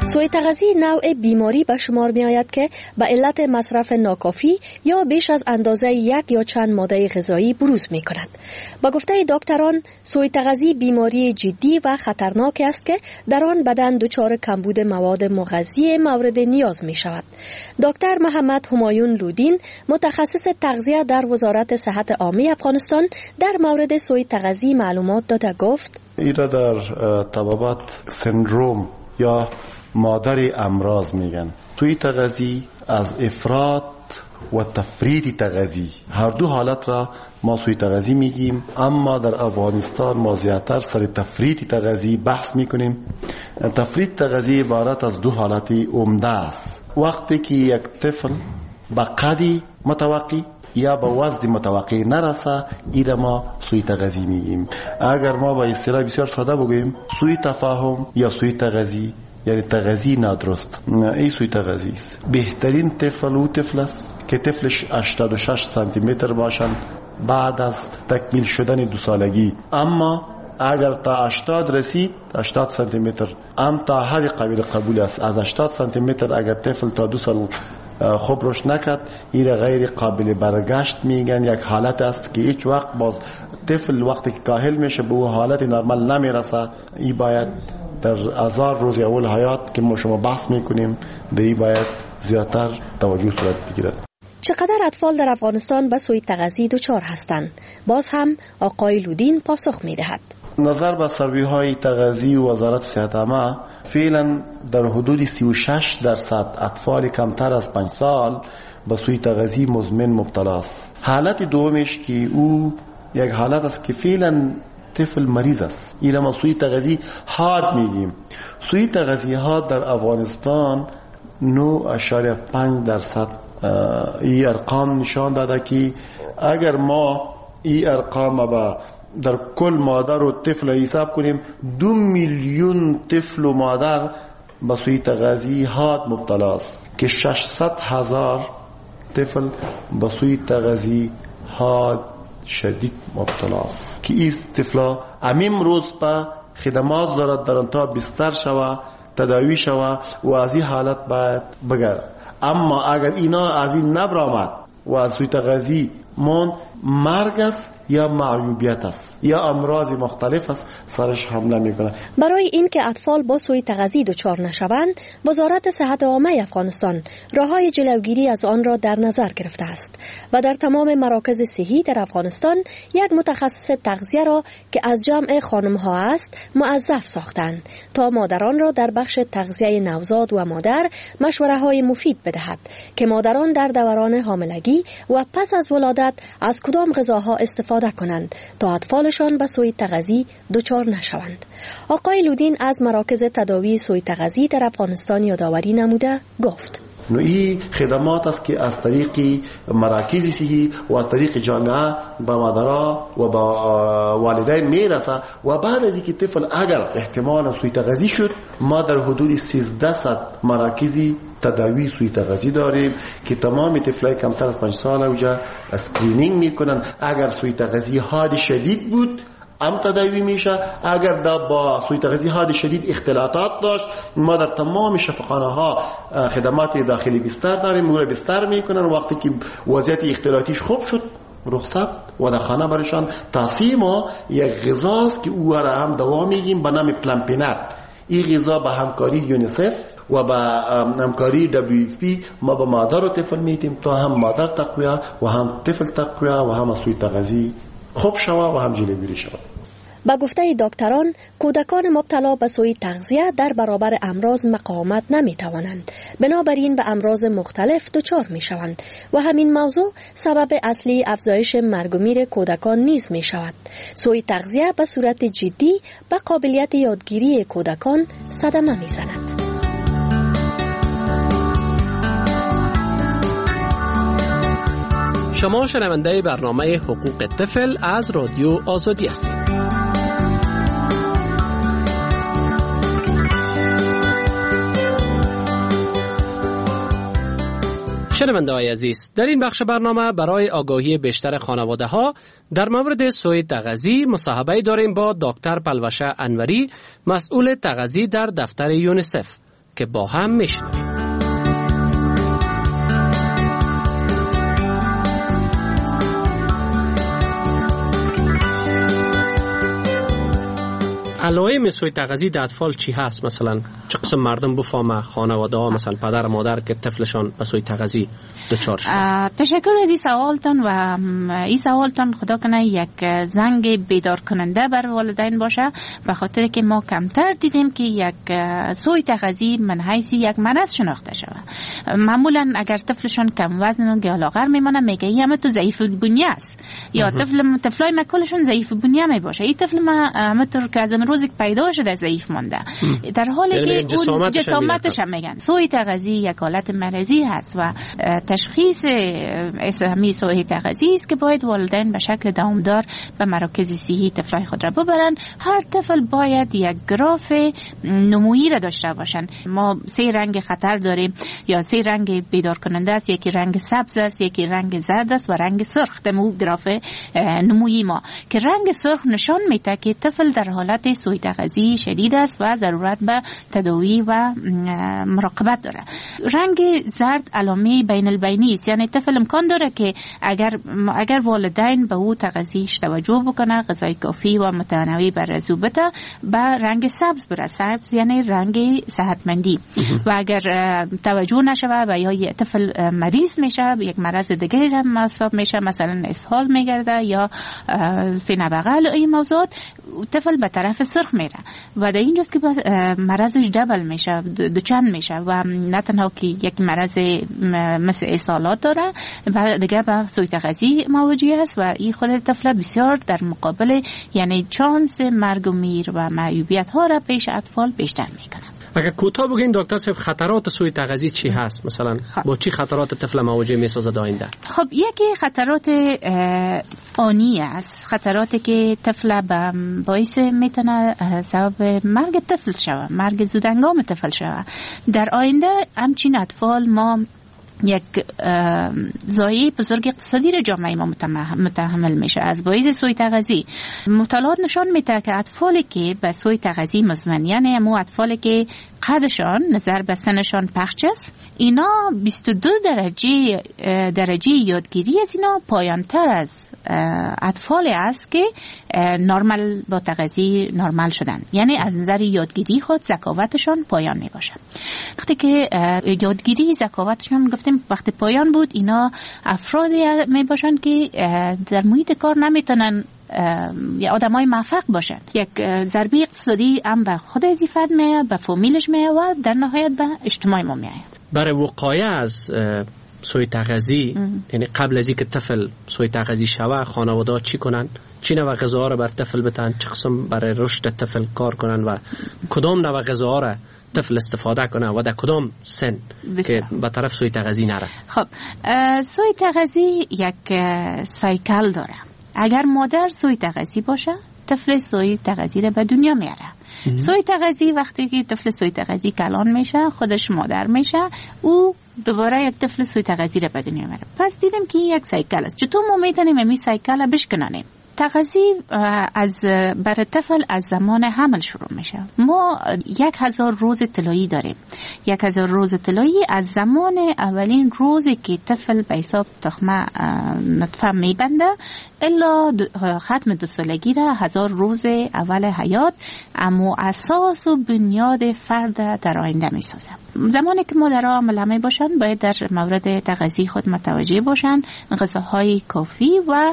سوی تغذی نوع بیماری به شمار می آید که به علت مصرف ناکافی یا بیش از اندازه یک یا چند ماده غذایی بروز می کند. با گفته دکتران سوی تغذی بیماری جدی و خطرناک است که در آن بدن دچار کمبود مواد مغذی مورد نیاز می شود. دکتر محمد همایون لودین متخصص تغذیه در وزارت صحت عامه افغانستان در مورد سوی تغذی معلومات داده گفت: ایرا در طبابت سندروم یا مادر امراض میگن. توی تغذی از افراط و تفریط تغذی هر دو حالت را ما سوی تغذی میگیم، اما در افغانستان ما زیادتر سر تفریط تغذی بحث میکنیم. تفریط تغذی عبارت از دو حالتی عمده است. وقتی که یک طفل به قدی متوقی یا به وزن متوقع نرسه، ایره ما سوی تغذی میگیم. اگر ما با اصطلاح بسیار ساده بگوییم سوی تفاهم یا سوی تغذی، یعنی تغذی نادرست، این سوی تغذی است. بهترین طفل او طفل است که طفلش هشتاد و شش سانتی متر باشند بعد از تکمیل شدن دو سالگی. اما اگر تا هشتاد رسید، هشتاد سانتی متر هم تا حد قابل قبول است. از هشتاد سانتی متر اگر طفل تا دو سال خوب رشد نکرد، این غیر قابل برگشت میگن. یک حالت است که هیچ وقت باز طفل وقتی که کاهل میشه به اون حالت نرمال نمیرسه. این باید در هزار روز اول حیات که ما شما بحث میکنیم به این باید زیادتر توجه صورت بگیرد. چقدر اطفال در افغانستان به سوی تغذی دچار هستند؟ باز هم آقای لودین پاسخ میدهد. نظر به سروی های تغذی و وزارت صحت عامه، فعلا در حدود سی و شش درصد اطفال کمتر از پنج سال به سوی تغذی مزمن مبتلا است. حالت دومش که او یک حالت است که فعلا طفل مریض است. این ما سوی تغذی حاد میگیم. سوی تغذی حاد در افغانستان نه اشاره پنج درصد. این ارقام نشان داده که اگر ما این ارقام با در کل مادر و طفل حساب کنیم، دو میلیون طفل و مادر به سوی تغذی حاد مبتلا است که ششصد هزار طفل به سوی تغذی حاد شدید مبتلا است که این طفلا امیم روز به خدمات دارد در انتها بستر شوه، تداوی شوه و از این حالت باید بگرد. اما اگر اینا از این نبرآمد و از سوی تغذی مون، مرگ است یا معیوبیت است یا امراض مختلف است سرش حمله میکنه. برای اینکه اطفال با سوی تغذی دچار نشوند، وزارت صحت عامه افغانستان راههای جلوگیری از آن را در نظر گرفته است و در تمام مراکز صحی در افغانستان یک متخصص تغذیه را که از جمع خانم‌ها است موظف ساختند تا مادران را در بخش تغذیه نوزاد و مادر مشوره های مفید بدهد که مادران در دوران حاملگی و پس از ولادت از کدام غذاها استفاده کنند تا اطفالشان به سوی تغذی دچار نشوند. آقای لودین از مراکز تداوی سوی تغذی در افغانستان یادآوری نموده گفت: نو این خدمات است که از طریق مراکز صحی و از طریق جامعه به مادرها و به والدین میرسه و بعد از اینکه طفل اگر احتمال سوی تغذی شد، ما در حدود سیزده صد مراکزی تداوی سوی تغذی داریم که تمام طفلای کمتر از پنج سال اوجا اسکرینینگ میکنن. اگر سوی تغذی حاد شدید بود ام تداوی میشه. اگر دا با سوی تغذی حاد شدید اختلاطات داشت، ما در تمام شفاخانه ها خدمات داخلی بستر داریم، او را بستر میکنن. وقتی که وضعیت اختلاطیش خوب شد، رخصت و در خانه برشان تقسیم یک غذاست که او را هم دوا میگیم به نام پلمپینت. این غذا به همکاری یونیسف و با همکاری دبلیو اف پی ما با مادر و طفل میتیم تا هم مادر تقویه و هم طفل تقویه و هم سوی تغذی خوب شوه و هم جلوگیری شوه. با گفته دکتران، کودکان مبتلا به سوی تغذیه در برابر امراض مقاومت نمی توانند، بنابراین به امراض مختلف دچار می شوند و همین موضوع سبب اصلی افزایش مرگ و میر کودکان نیز می شود. سوی تغذیه به صورت جدی به قابلیت یادگیری کودکان صدمه می زند. شما شنونده برنامه حقوق طفل از رادیو آزادی هستید. شنونده های عزیز، در این بخش برنامه برای آگاهی بیشتر خانواده ها در مورد سوی تغذی مصاحبه داریم با دکتر پلوشه انوری، مسئول تغذی در دفتر یونیسف. که با هم میشنویم. علائم سوء تغذیه در اطفال چی هست؟ مثلا چه قسم مردم بفهمه، خانواده ها، مثلا پدر و مادر که طفلشان به سوء تغذیه دچار شده؟ تشکر از این سوالتان و این سوالتان خدا کنه یک زنگ بیدار کننده بر والدین باشه، به خاطر که ما کمتر دیدیم که یک سوء تغذیه من حیث یک مرض شناخته شود. معمولا اگر طفلشان کم وزن و گیالاغر میمونه میگه این همه تو ضعیف بنیه است، یا طفل طفلای ما کلشون ضعیف بنیه می باشه، این طفل ما همونطور که از اون روزی پیدا شده ضعیف مانده، در حالی که اون جسامتش هم میگن. سوء تغذیه یک حالت مرضی هست و تشخیص اسمی سوء تغذیه است که باید والدین به شکل دوامدار به مراکز صحی طفلای خود را ببرن. هر طفل باید یک گراف نمویی را داشته باشن. ما سه رنگ خطر داریم یا سه رنگ بیدار کننده است، یکی رنگ سبز است، یکی رنگ زرد است و رنگ سرخ. دمو گراف نمویی ما که رنگ سرخ نشان میده که طفل در حالت سوء تغذیه شدید است و ضرورت به تداوی و مراقبت داره. رنگ زرد علامه بین البینی است، یعنی طفل امکان داره که اگر اگر والدین به او تغذیه‌اش توجه بکنه، غذای کافی و متنوع برای بده، به رنگ سبز بره. سبز یعنی رنگ صحتمندی. و اگر توجه نشه و یا طفل مریض میشه، یک مرض دیگه هم حساب میشه، مثلا اسهال میگرده یا سینه بغل، این موضوعات، طفل به طرف سرخ میره و در اینجاست که مرضش دبل میشه، دو چند میشه و نه تنها که یک مرض مثل اسهالات داره و دیگه به سوء تغذیه مواجه است و این خود طفل بسیار در مقابل یعنی چانس مرگ و میر و معیوبیت ها را پیش اطفال بیشتر میکنه. اگر کوتاه بگین دکتر صاحب خطرات سوء تغذیه چی هست؟ مثلا با چی خطرات طفل مواجه میسازه آینده؟ خب یکی خطرات آنی است، خطراتی که طفل باعث میتونه سبب مرگ طفل شود، مرگ زودهنگام طفل شود. در آینده همچین اطفال ما یک ضایعه بزرگ اقتصادی را جامعه ما متحمل میشه از باعث سوء تغذیه. مطالعات نشان میده که اطفالی که به سوء تغذیه مزمن، یعنی همون اطفالی که قدشان نظر به سنشان پخش است، اینا بیست و دو درجه درجه یادگیری از اینا پایانتر از اطفالی است که نرمال با تغذیه نرمال شدن، یعنی از نظر یادگیری خود ذکاوتشان پایان می باشه. وقتی که یادگیری ذکاوتشان گفتیم وقتی پایان بود، اینا افرادی می باشن که در محیط کار نمیتونن یا آدمای موفق باشن، یک ضربه اقتصادی هم به خود اضافه میاد، به فامیلش میاد و در نهایت به اجتماع ما میاد. برای وقایع از سوء تغذیه، یعنی قبل از اینکه طفل سوء تغذیه شوه، خانواده چی کنن؟ چی نوع غذاها را بر طفل بدن؟ چه قسم برای رشد طفل کار کنن و کدام نوع غذاها را طفل استفاده کنه و در کدام سن که به طرف سوء تغذیه نره؟ خب سوء تغذیه یک سایکل داره. اگر مادر سوء تغذیه باشه، طفل سوء تغذیه را به دنیا میاره. سوء تغذیه وقتی که طفل سوء تغذیه کلان میشه، خودش مادر میشه، او دوباره یک طفل سوء تغذیه را به دنیا میاره. پس دیدیم که این یک سایکل است. چطور ما میتونیم این سایکل را بشکنانیم؟ تغذیه از برای طفل از زمان حمل شروع میشه. ما یک هزار روز طلایی داریم. یک هزار روز طلایی از زمان اولین روزی که طفل به حساب تخمه نطفه میبنده الا ختم دو سالگی را هزار روز اول حیات اما اساس و بنیاد فرد در آینده میسازه. زمانی که مادرها ملمه باشن باید در مورد تغذیه خود متوجه باشن، غذاهای کافی و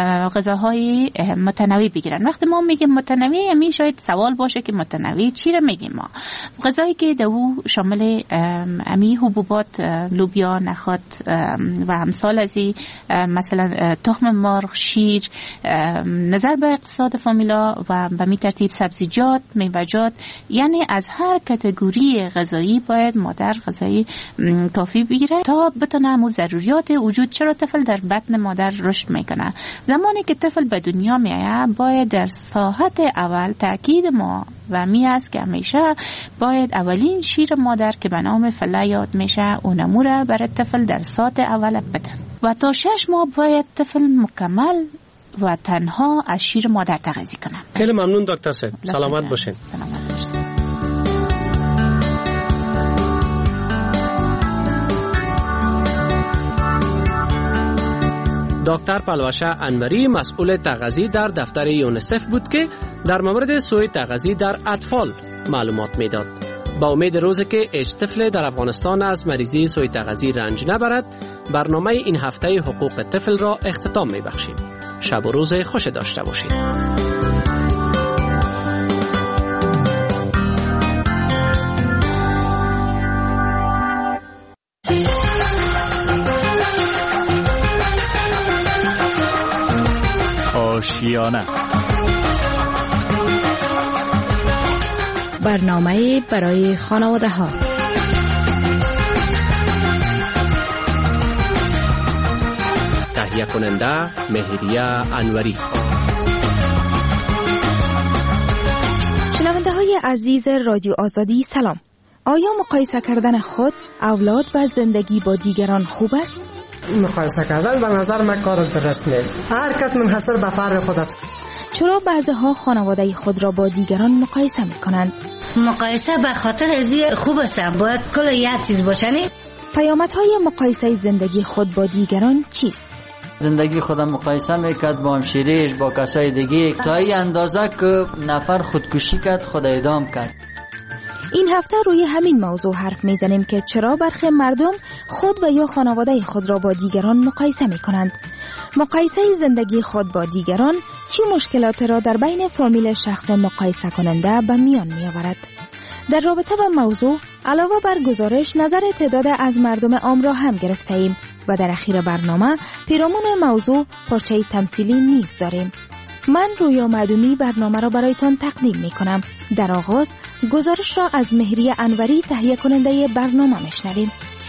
غذاهای متنوع بگیرن. وقتی ما میگیم متنوع، همین شاید سوال باشه که متنوع چی رو میگیم ما؟ غذایی که دو شامل امی حبوبات، لوبیا، نخود و امثال از این، مثلا تخم مرغ، شیر، نظر به اقتصاد فامیلا و به می ترتیب سبزیجات، میوه‌جات، یعنی از هر کاتگوری غذایی باید مادر غذایی کافی بگیره تا بتونه همون ضروریات وجود. چرا طفل در بطن مادر رشد میکنه؟ زمانی که طفل به دنیا میایه باید در ساعت اول تاکید ما و می است که همیشه باید اولین شیر مادر که به نام فله یاد میشه اونمو را برای طفل در ساعت اول بدن و تا شش ماه باید طفل مکمل و تنها از شیر مادر تغذیه کنه. خیلی ممنون دکتر صاحب، سلامت باشین. سلامت باشین. دکتر پلوشه انوری مسئول تغذیه در دفتر یونیسف بود که در مورد سوء تغذیه در اطفال معلومات میداد. با امید روزی که هیچ طفل در افغانستان از مریضی سوء تغذیه رنج نبرد، برنامه این هفته حقوق طفل را اختتام میبخشیم. شب و روز خوش داشته باشید. آشیانه، برنامه برای خانواده ها. تهیه کننده مهریه انوری. شنونده های عزیز رادیو آزادی سلام. آیا مقایسه کردن خود، اولاد و زندگی با دیگران خوب است؟ مقایسه کردن به نظر من کار درست نیست. هر کس منحصر به فرد خود است. چرا بعضها خانواده خود را با دیگران مقایسه میکنند؟ مقایسه به خاطر ازی خوب است، باید کل یک چیز باشنی. پیامدهای مقایسه زندگی خود با دیگران چیست؟ زندگی خودم مقایسه میکرد با همشیریش، با کسای دیگه، تا این اندازه که نفر خودکشی کرد، خود اعدام کرد. این هفته روی همین موضوع حرف میزنیم که چرا برخی مردم خود و یا خانواده خود را با دیگران مقایسه میکنند. مقایسه زندگی خود با دیگران چه مشکلات را در بین فامیل شخص مقایسه کننده به میان میآورد؟ در رابطه با موضوع علاوه بر گزارش نظر تعداد از مردم عام را هم گرفته ایم و در اخیر برنامه پیرامون موضوع پارچه تمثیلی نیز داریم. من رویا مدونی برنامه را برایتان تقدیم می کنم. در آغاز گزارش را از مهریه انوری تهیه کننده برنامه میشنویم.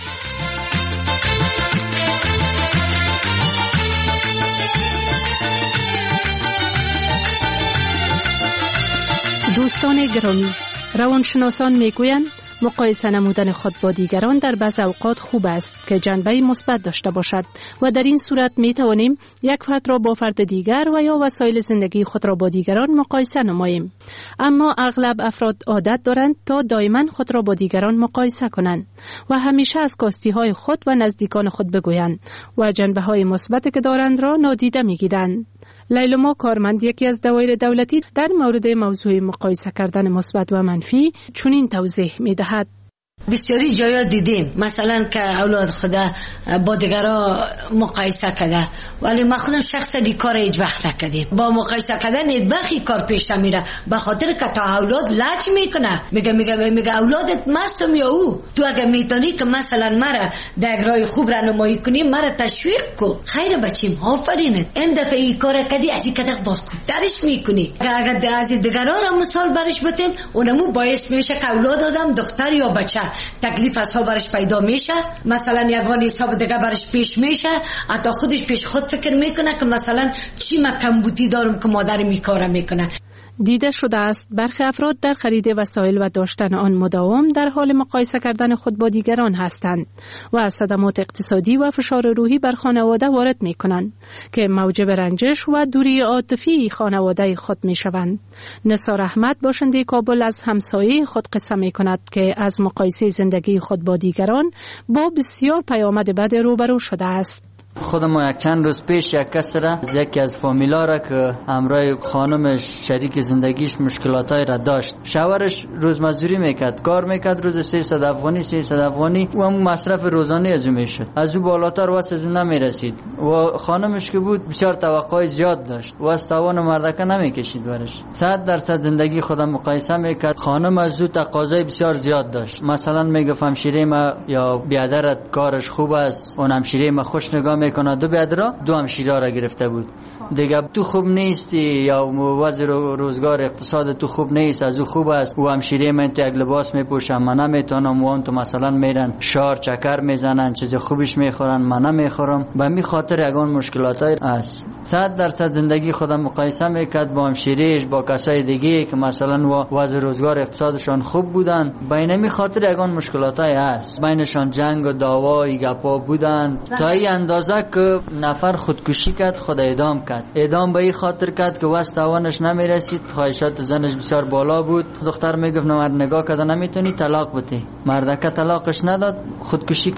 دوستان گرامی، روانشناسان میگویند مقایسه نمودن خود با دیگران در بعض اوقات خوب است که جنبه مثبت داشته باشد و در این صورت می توانیم یک فرد را با فرد دیگر و یا وسایل زندگی خود را با دیگران مقایسه نماییم. اما اغلب افراد عادت دارند تا دائما خود را با دیگران مقایسه کنند و همیشه از کاستی های خود و نزدیکان خود بگویند و جنبه های مثبت که دارند را نادیده می گیرند. لیلما کارمند، یکی از دوایر دولتی، در مورد موضوع مقایسه کردن مثبت و منفی چنین توضیح می‌دهد. بسیاری جایا دیدیم مثلا که اولاد خدا با دیگران مقایسه کرده، ولی ما خودم شخصا دی کار هیچ وقت نکردیم. با مقایسه کردن هیچ وقت این کار پیش نمیره، به خاطر که تا اولاد لج میکنه، میگه میگه میگه اولادت مستم یا او، تو اگه میتونی که مثلا مرا در راه خوب رهنمایی کنی، مرا تشویق کو. خیر بچیم، آفرینت، این دفعه این کار کردی، از این کدق باز درش میکنی. اگر از دیگران را مثال برش بتین، اونمو باعث میشه که اولاد آدم دختر یا بچه تکلیف از ها برش پیدا میشه، مثلا یگان حساب دیگه برش پیش میشه، حتی خودش پیش خود فکر میکنه که مثلا چی من کمبودی دارم که مادر میکاره میکنه. دیده شده است برخی افراد در خرید وسایل و داشتن آن مداوم در حال مقایسه کردن خود با دیگران هستند و از صدمات اقتصادی و فشار روحی بر خانواده وارد می کنند که موجب رنجش و دوری عاطفی خانواده خود می شوند. نثار احمد، باشنده کابل، از همسایه خود قصه می کند که از مقایسه زندگی خود با دیگران با بسیار پیامد بد روبرو شده است. خودم ما یک چند روز پیش یک کس را از یکی از فامیلا را که همراه خانمش شریک زندگیش مشکلاتای را داشت، شوهرش روزمزدوری میکرد، کار میکرد، روز سیصد افغانی سیصد افغانی و هم مصرف روزانه از او میشد، از او بالاتر واسه از او نمیرسید و خانمش که بود بسیار توقع زیاد داشت و از توان مردکه نمیکشید برش. صد درصد زندگی خودم مقایسه میکرد، خانم از او تقاضای بسیار زیاد داشت. مثلا میگفت همشیره ما یا بیادرت کارش خوب است، اون همشیره ما خوش نگاه میکنه، دو بیادرها دو همشیره را گرفته بود، دیگه تو خوب نیستی یا وضع روزگار اقتصاد تو خوب نیست، از او خوب است، و همشیره من تو یک لباس میپوشم من نمیتونم، و اون تو مثلا میرن شار چکر میزنن چیز خوبش میخورن من نمیخورم. به می خاطر یگان مشکلاتای است. صد درصد زندگی خودم مقایسه میکرد با همشیرهش، با کسای دیگه که مثلا وضع روزگار اقتصادشان خوب بودن، بین می خاطر یگان مشکلاتای است، بینشان جنگ و دعوای گپا بودن تا این اندازه که نفر خودکشی کرد، خود اعدام کرد. اعدام به این خاطر کرد که واسه توانش نمیرسید، خواهشات زنش بسیار بالا بود. دختر میگفت مرد نگاه کرده نمیتونی طلاق بده، مردکه طلاقش نداد، خودکشی کرد.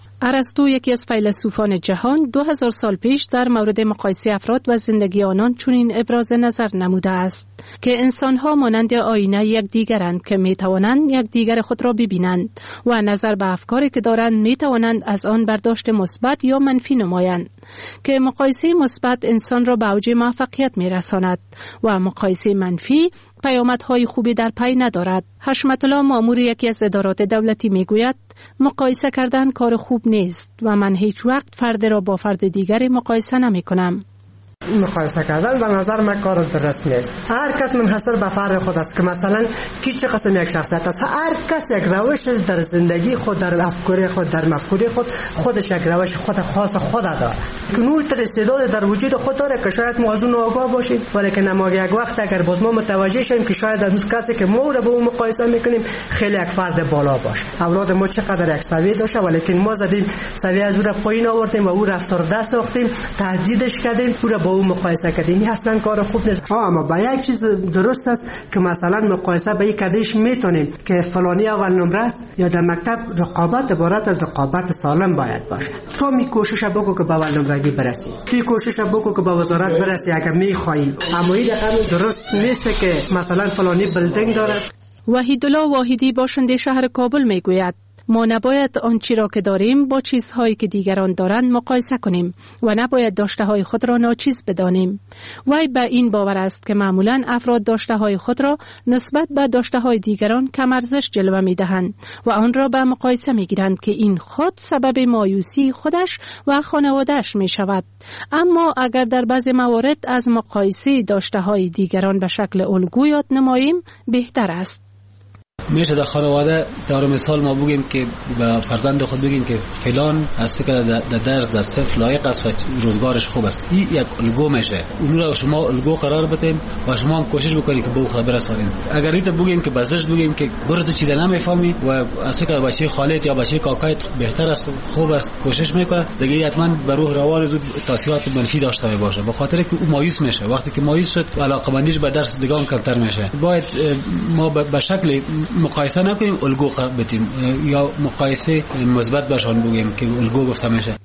ارسطو یکی از فیلسوفان جهان دو هزار سال پیش در مورد مقایسه افراد و زندگی آنان چنین ابراز نظر نموده است که انسان‌ها مانند آینه یکدیگرند که می‌توانند یکدیگر خود را ببینند و نظر به افکاری که دارند می‌توانند از آن برداشت مثبت یا منفی نمایند، که مقایسه مثبت انسان را به اوج موفقیت می‌رساند و مقایسه منفی پیامدهای خوبی در پی ندارد. حشمت الله مامور یکی از ادارات دولتی میگوید مقایسه کردن کار خوب نیست و من هیچ وقت فرد را با فرد دیگری مقایسه نمی کنم. مقایسه کردن به نظر من کار درست نیست. هر کس منحصر به فرد خود است که مثلا کی چه قسم یک شخصیت است. هر کس یک روش در زندگی خود، در افکار خود، در مفکوره خود خودش یک روش خود خاص خود داره. نوع تر استعداد در وجود خود داره که شاید ما از اون آگاه باشیم، ولی که ما یک وقت اگر باز ما متوجه شیم که شاید اون کسی که ما رو با اون مقایسه میکنیم خیلی یک فرد بالا باشه. اولاد ما چقدر یک سویه داشته ولی که ما زدیم سویه از او را پایین آوردیم و او را افسرده ساختیم، تهدیدش کردیم، او را با او مقایسه کردیم. این اصلا کار خوب نیست. ها اما با یک چیز درست است که مثلا مقایسه به یک کدیش میتونیم که فلانی اول نمره است یا در مکتب رقابت عبارت از رقابت سالم باید باشه. تو می کوشش بکو که به اول نمرگی برسی، توی کوشش بکو که به وزارت برسی اگر میخوایی، اما این رقم درست نیست که مثلا فلانی بلدنگ داره. وحیدالله واحدی باشنده شهر کابل میگوید ما نباید آنچه را که داریم با چیزهایی که دیگران دارند مقایسه کنیم و نباید داشته‌های خود را ناچیز بدانیم. وی به این باور است که معمولاً افراد داشته‌های خود را نسبت به داشته‌های دیگران کم ارزش جلوه می‌دهند و آن را به مقایسه می‌گیرند که این خود سبب مایوسی خودش و خانواده‌اش می‌شود. اما اگر در بعضی موارد از مقایسه داشته‌های دیگران به شکل الگو یاد نماییم بهتر است. میشه در خانواده دارو مثال ما بگیم که به فرزند خود بگیم که فلان از که در درس در صف لایق است و روزگارش خوب است. این یک الگو میشه. اون را شما الگو قرار بدین و شما هم کوشش بکنید که به او خبر برسونید. اگر ایت بگیم که بازش بگیم که برو تو چیزا نمیفهمی و از که بچه خالت یا بچه کاکایت بهتر است خوب است کوشش میکنه، دیگه حتما به روح روان زود تاثیرات منفی داشته باشه، به خاطر که او مایوس میشه. وقتی که مایوس شد علاقمندیش به درس دیگه هم کمتر میشه. باید ما به شکل مقایسه نکنیم الگو بدیم یا مقایسه مثبت بهشان بگیم که الگو گفته میشه.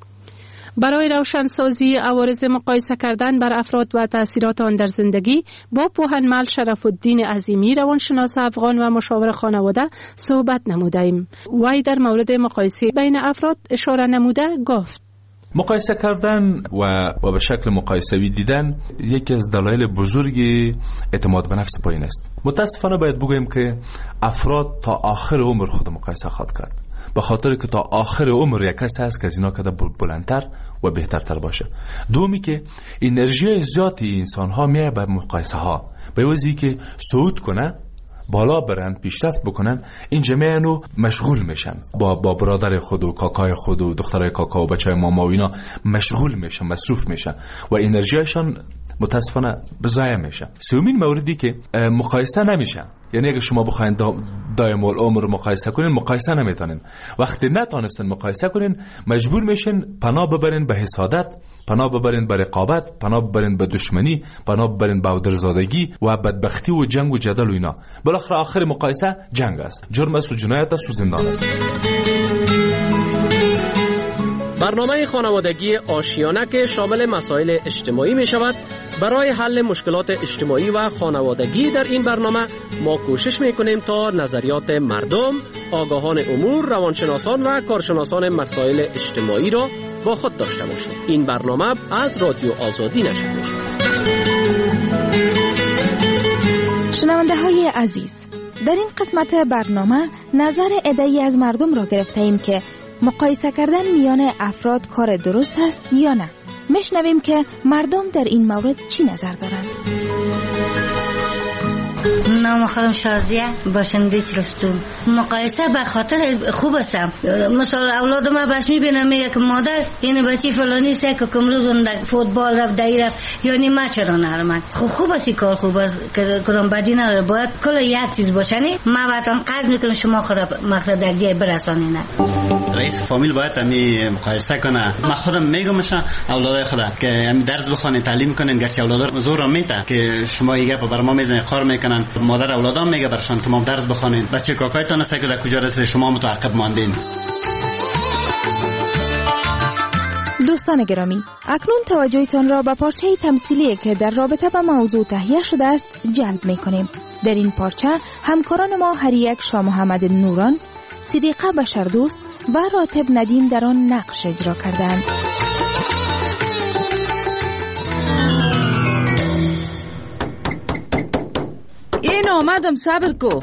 برای روشنسازی عوارض مقایسه کردن بر افراد و تأثیرات آن در زندگی با پوهنمل شرف الدین عظیمی روانشناس افغان و مشاور خانواده صحبت نمودیم. وی در مورد مقایسه بین افراد اشاره نموده گفت مقایسه کردن و و به شکل مقایسوی دیدن یکی از دلایل بزرگی اعتماد به نفس پایین است. متاسفانه باید بگویم که افراد تا آخر عمر خود مقایسه خواهد کرد، به خاطر که تا آخر عمر یک کس هست که از اینا کده بلندتر و بهترتر باشه. دومی که انرژی زیادی انسان ها میه به مقایسه ها، به وجهی که صعود کنه، بالا برن، پیشرفت بکنن، این جمعه نو مشغول میشن با با برادر خود و کاکای خود و دخترای کاکا و بچهای ماما و اینا مشغول میشن، مصروف میشن و انرژیشان متاسفانه بضایع میشه. سومین موردی که مقایسه نمیشه، یعنی اگه شما بخواید دا دائم العمر مقایسه کنین مقایسه نمیتونین. وقتی نتونستن مقایسه کنین مجبور میشین پناه ببرین به حسادت، پناه ببرین به رقابت، پناه ببرین به دشمنی، پناه ببرین به درزادگی و بدبختی و جنگ و جدل و اینا. بالاخره آخر مقایسه جنگ است، جرم است و جنایت است و زندان است. برنامه خانوادگی آشیانه که شامل مسائل اجتماعی می شود، برای حل مشکلات اجتماعی و خانوادگی در این برنامه ما کوشش می کنیم تا نظریات مردم، آگاهان امور، روانشناسان و کارشناسان مسائل اجتماعی را با خود داشته باشیم. این برنامه از رادیو آزادی نشر می شود. شنونده های عزیز، در این قسمت برنامه نظر عده‌ای از مردم را گرفته ایم که مقایسه کردن میان افراد کار درست است یا نه. میشنویم که مردم در این مورد چی نظر دارند. نام خودم شازیه، باشنده چلستون. مقایسه به خاطر خوب است. مثلا اولاد ما باش میبینم میگه که مادر این بچی فلانی سه که کمروز فوتبال رفت دایی رفت، یعنی ما چرا نرم. خب خوب است، کار خوب است که کدام بدی نداره. باید کل یک چیز باشنی. ما وقتا قصد میکنم شما خدا مقصد در جای برسانین. رئیس فامیل باید امی مقایسه کنه. من خودم میگم مثلا اولادای خدا که امی درس بخونن، تعلیم کنن، گرچه اولادا زور میته که شما ایگه بر ما میزنه کار میکنن، مادر اولادام میگه برشان که ما درس بخونین، بچه کاکایتان است که در کجا رسید شما متعقب ماندین. دوستان گرامی، اکنون توجهتان را به پارچه تمثیلی که در رابطه با موضوع تهیه شده است جلب می کنیم. در این پارچه همکاران ما هر یک شاه محمد نوران، صدیقه بشردوست و راتب ندیم در آن نقش اجرا کردند. این آمدم، صبر کو.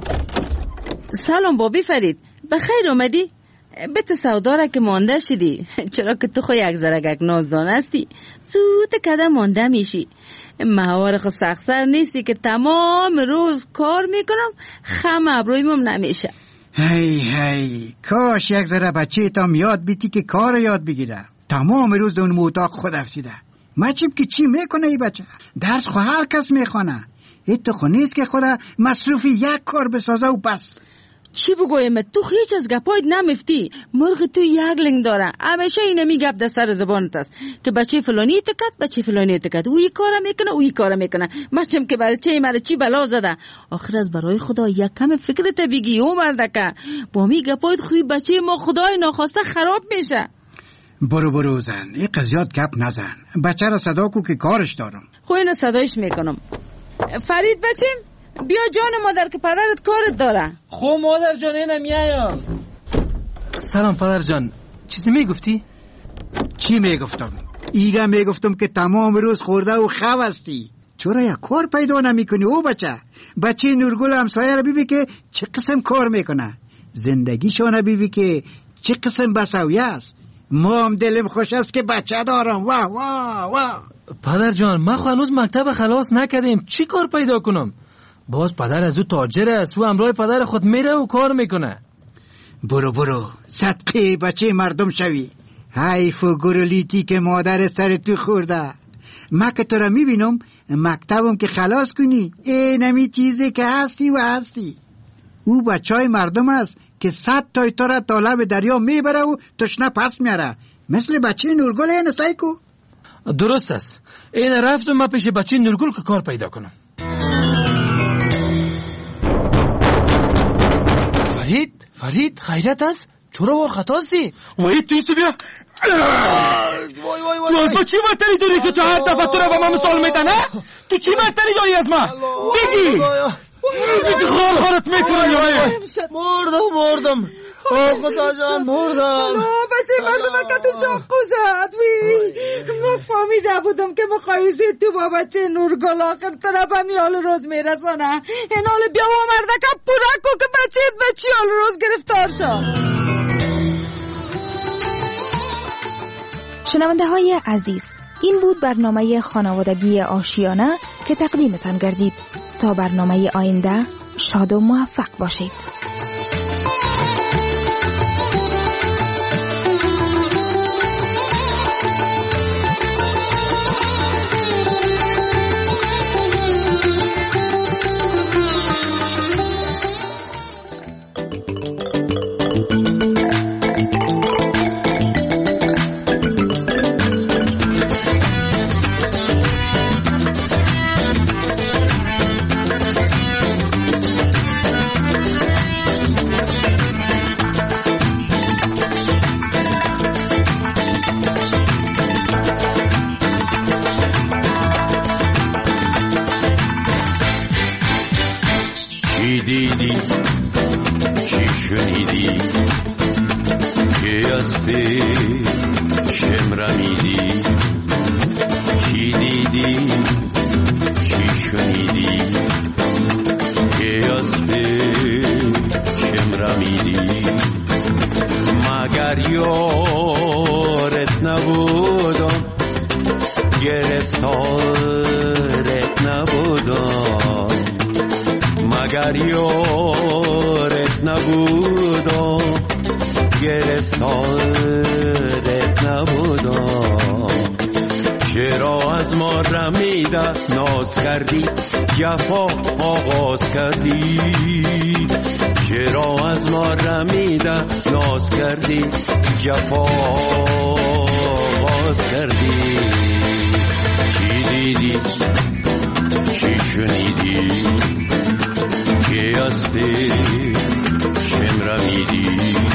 سلام بابی فرید، بخیر اومدی؟ بت سوداره که مانده شدی، چرا که تو خو یک زرگک نازدان هستی، زود کده مانده میشی. مهوار خو سخسر نیستی که تمام روز کار میکنم، خم ابرویم نمیشه. هی هی کاش یک ذره بچه تام یاد بیتی که کار یاد بگیره. تمام روز در اون اتاق خود افتیده. مچیم که چی میکنه ای بچه؟ درس خو هر کس میخونه. ایت خو نیست که خدا مصروفی یک کار بسازه و بس. چی بگویم؟ تو هیچ از گپایت نمیفتی. مرغ تو یک لنگ داره، همیشه اینه می گپ در سر زبانت است که بچه فلانی تکت، بچه فلانی تکت، اوی کارا میکنه اوی کارا میکنه. مچم که برای چه مرا چی بلا زده. آخر از برای خدا یک کم فکرت بگی او مردکه. با می گپایت خوی بچه ما خدای ناخواسته خراب میشه. برو برو زن، این قضیات گپ نزن. بچه را صدا کو که کارش دارم. خو اینو صدایش میکنم. فرید بچیم بیا جان مادر که پدرت کارت داره. خو مادر جان اینم میایم. سلام پدر جان، چیزی میگفتی؟ چی میگفتم؟ ایگه میگفتم که تمام روز خورده و خواب هستی. چرا یک کار پیدا نمیکنی او بچه؟ بچه نورگل همسایه را بیبی که چه قسم کار میکنه، زندگیشانه بیبی که چه قسم بسویه است. ما هم دلم خوش است که بچه دارم. واه واه واه. پدر جان ما خو هنوز مکتب خلاص نکردیم، چی کار پیدا کنم؟ باز پدر از او تاجر است و همراه پدر خود میره و کار میکنه. برو برو صدقه بچه مردم شوی. حیف و گرلیتی که مادر سر تو خورده. ما که تو را میبینم مکتبم که خلاص کنی این همی چیزی که هستی و هستی. او بچه های مردم است که صد تای تو را تا لب دریا میبره و تشنه پس میاره، مثل بچه نورگل این سایکو. درست است، این رفتم ما پیش بچه نورگل که کار پیدا کنم. فرید فرید خیرت است؟ چرا ور خطاستی؟ وای تویسو بیا. وای وای وای تو از ما چی مرتری داری که تو هر دفعه تو رو با ما مثال میدنه؟ تو چی مرتری داری از ما؟ بگی بگی خار خارت میکنم. مردم مردم آه خدا جان مردم. بچه مردم که تو چاقو زد. وی ما فهمیده بودم که مقایسه تو با بچه نورگل آخر طرف همی حال روز میرسانه. این حال بیا و مرده که پورا کو که بچه بچه حال روز گرفتار شد. شنونده های عزیز، این بود برنامه خانوادگی آشیانه که تقدیمتان گردید. تا برنامه آینده شاد و موفق باشید. چی دیدی چی شنیدی که از پیشم رمیدی؟ چی دیدی چی شنیدی که از پیشم رمیدی؟ مگر یارت نبودم گرفتارت نبودم، مگر یارت نبودم گرفتارت نبودم. چرا از ما رمیده ناز کردی جفا آغاز کردی؟ چرا از ما رمیده ناز کردی جفا آغاز کردی؟ چی دیدی چی شنیدی که از پیشم رمیدی؟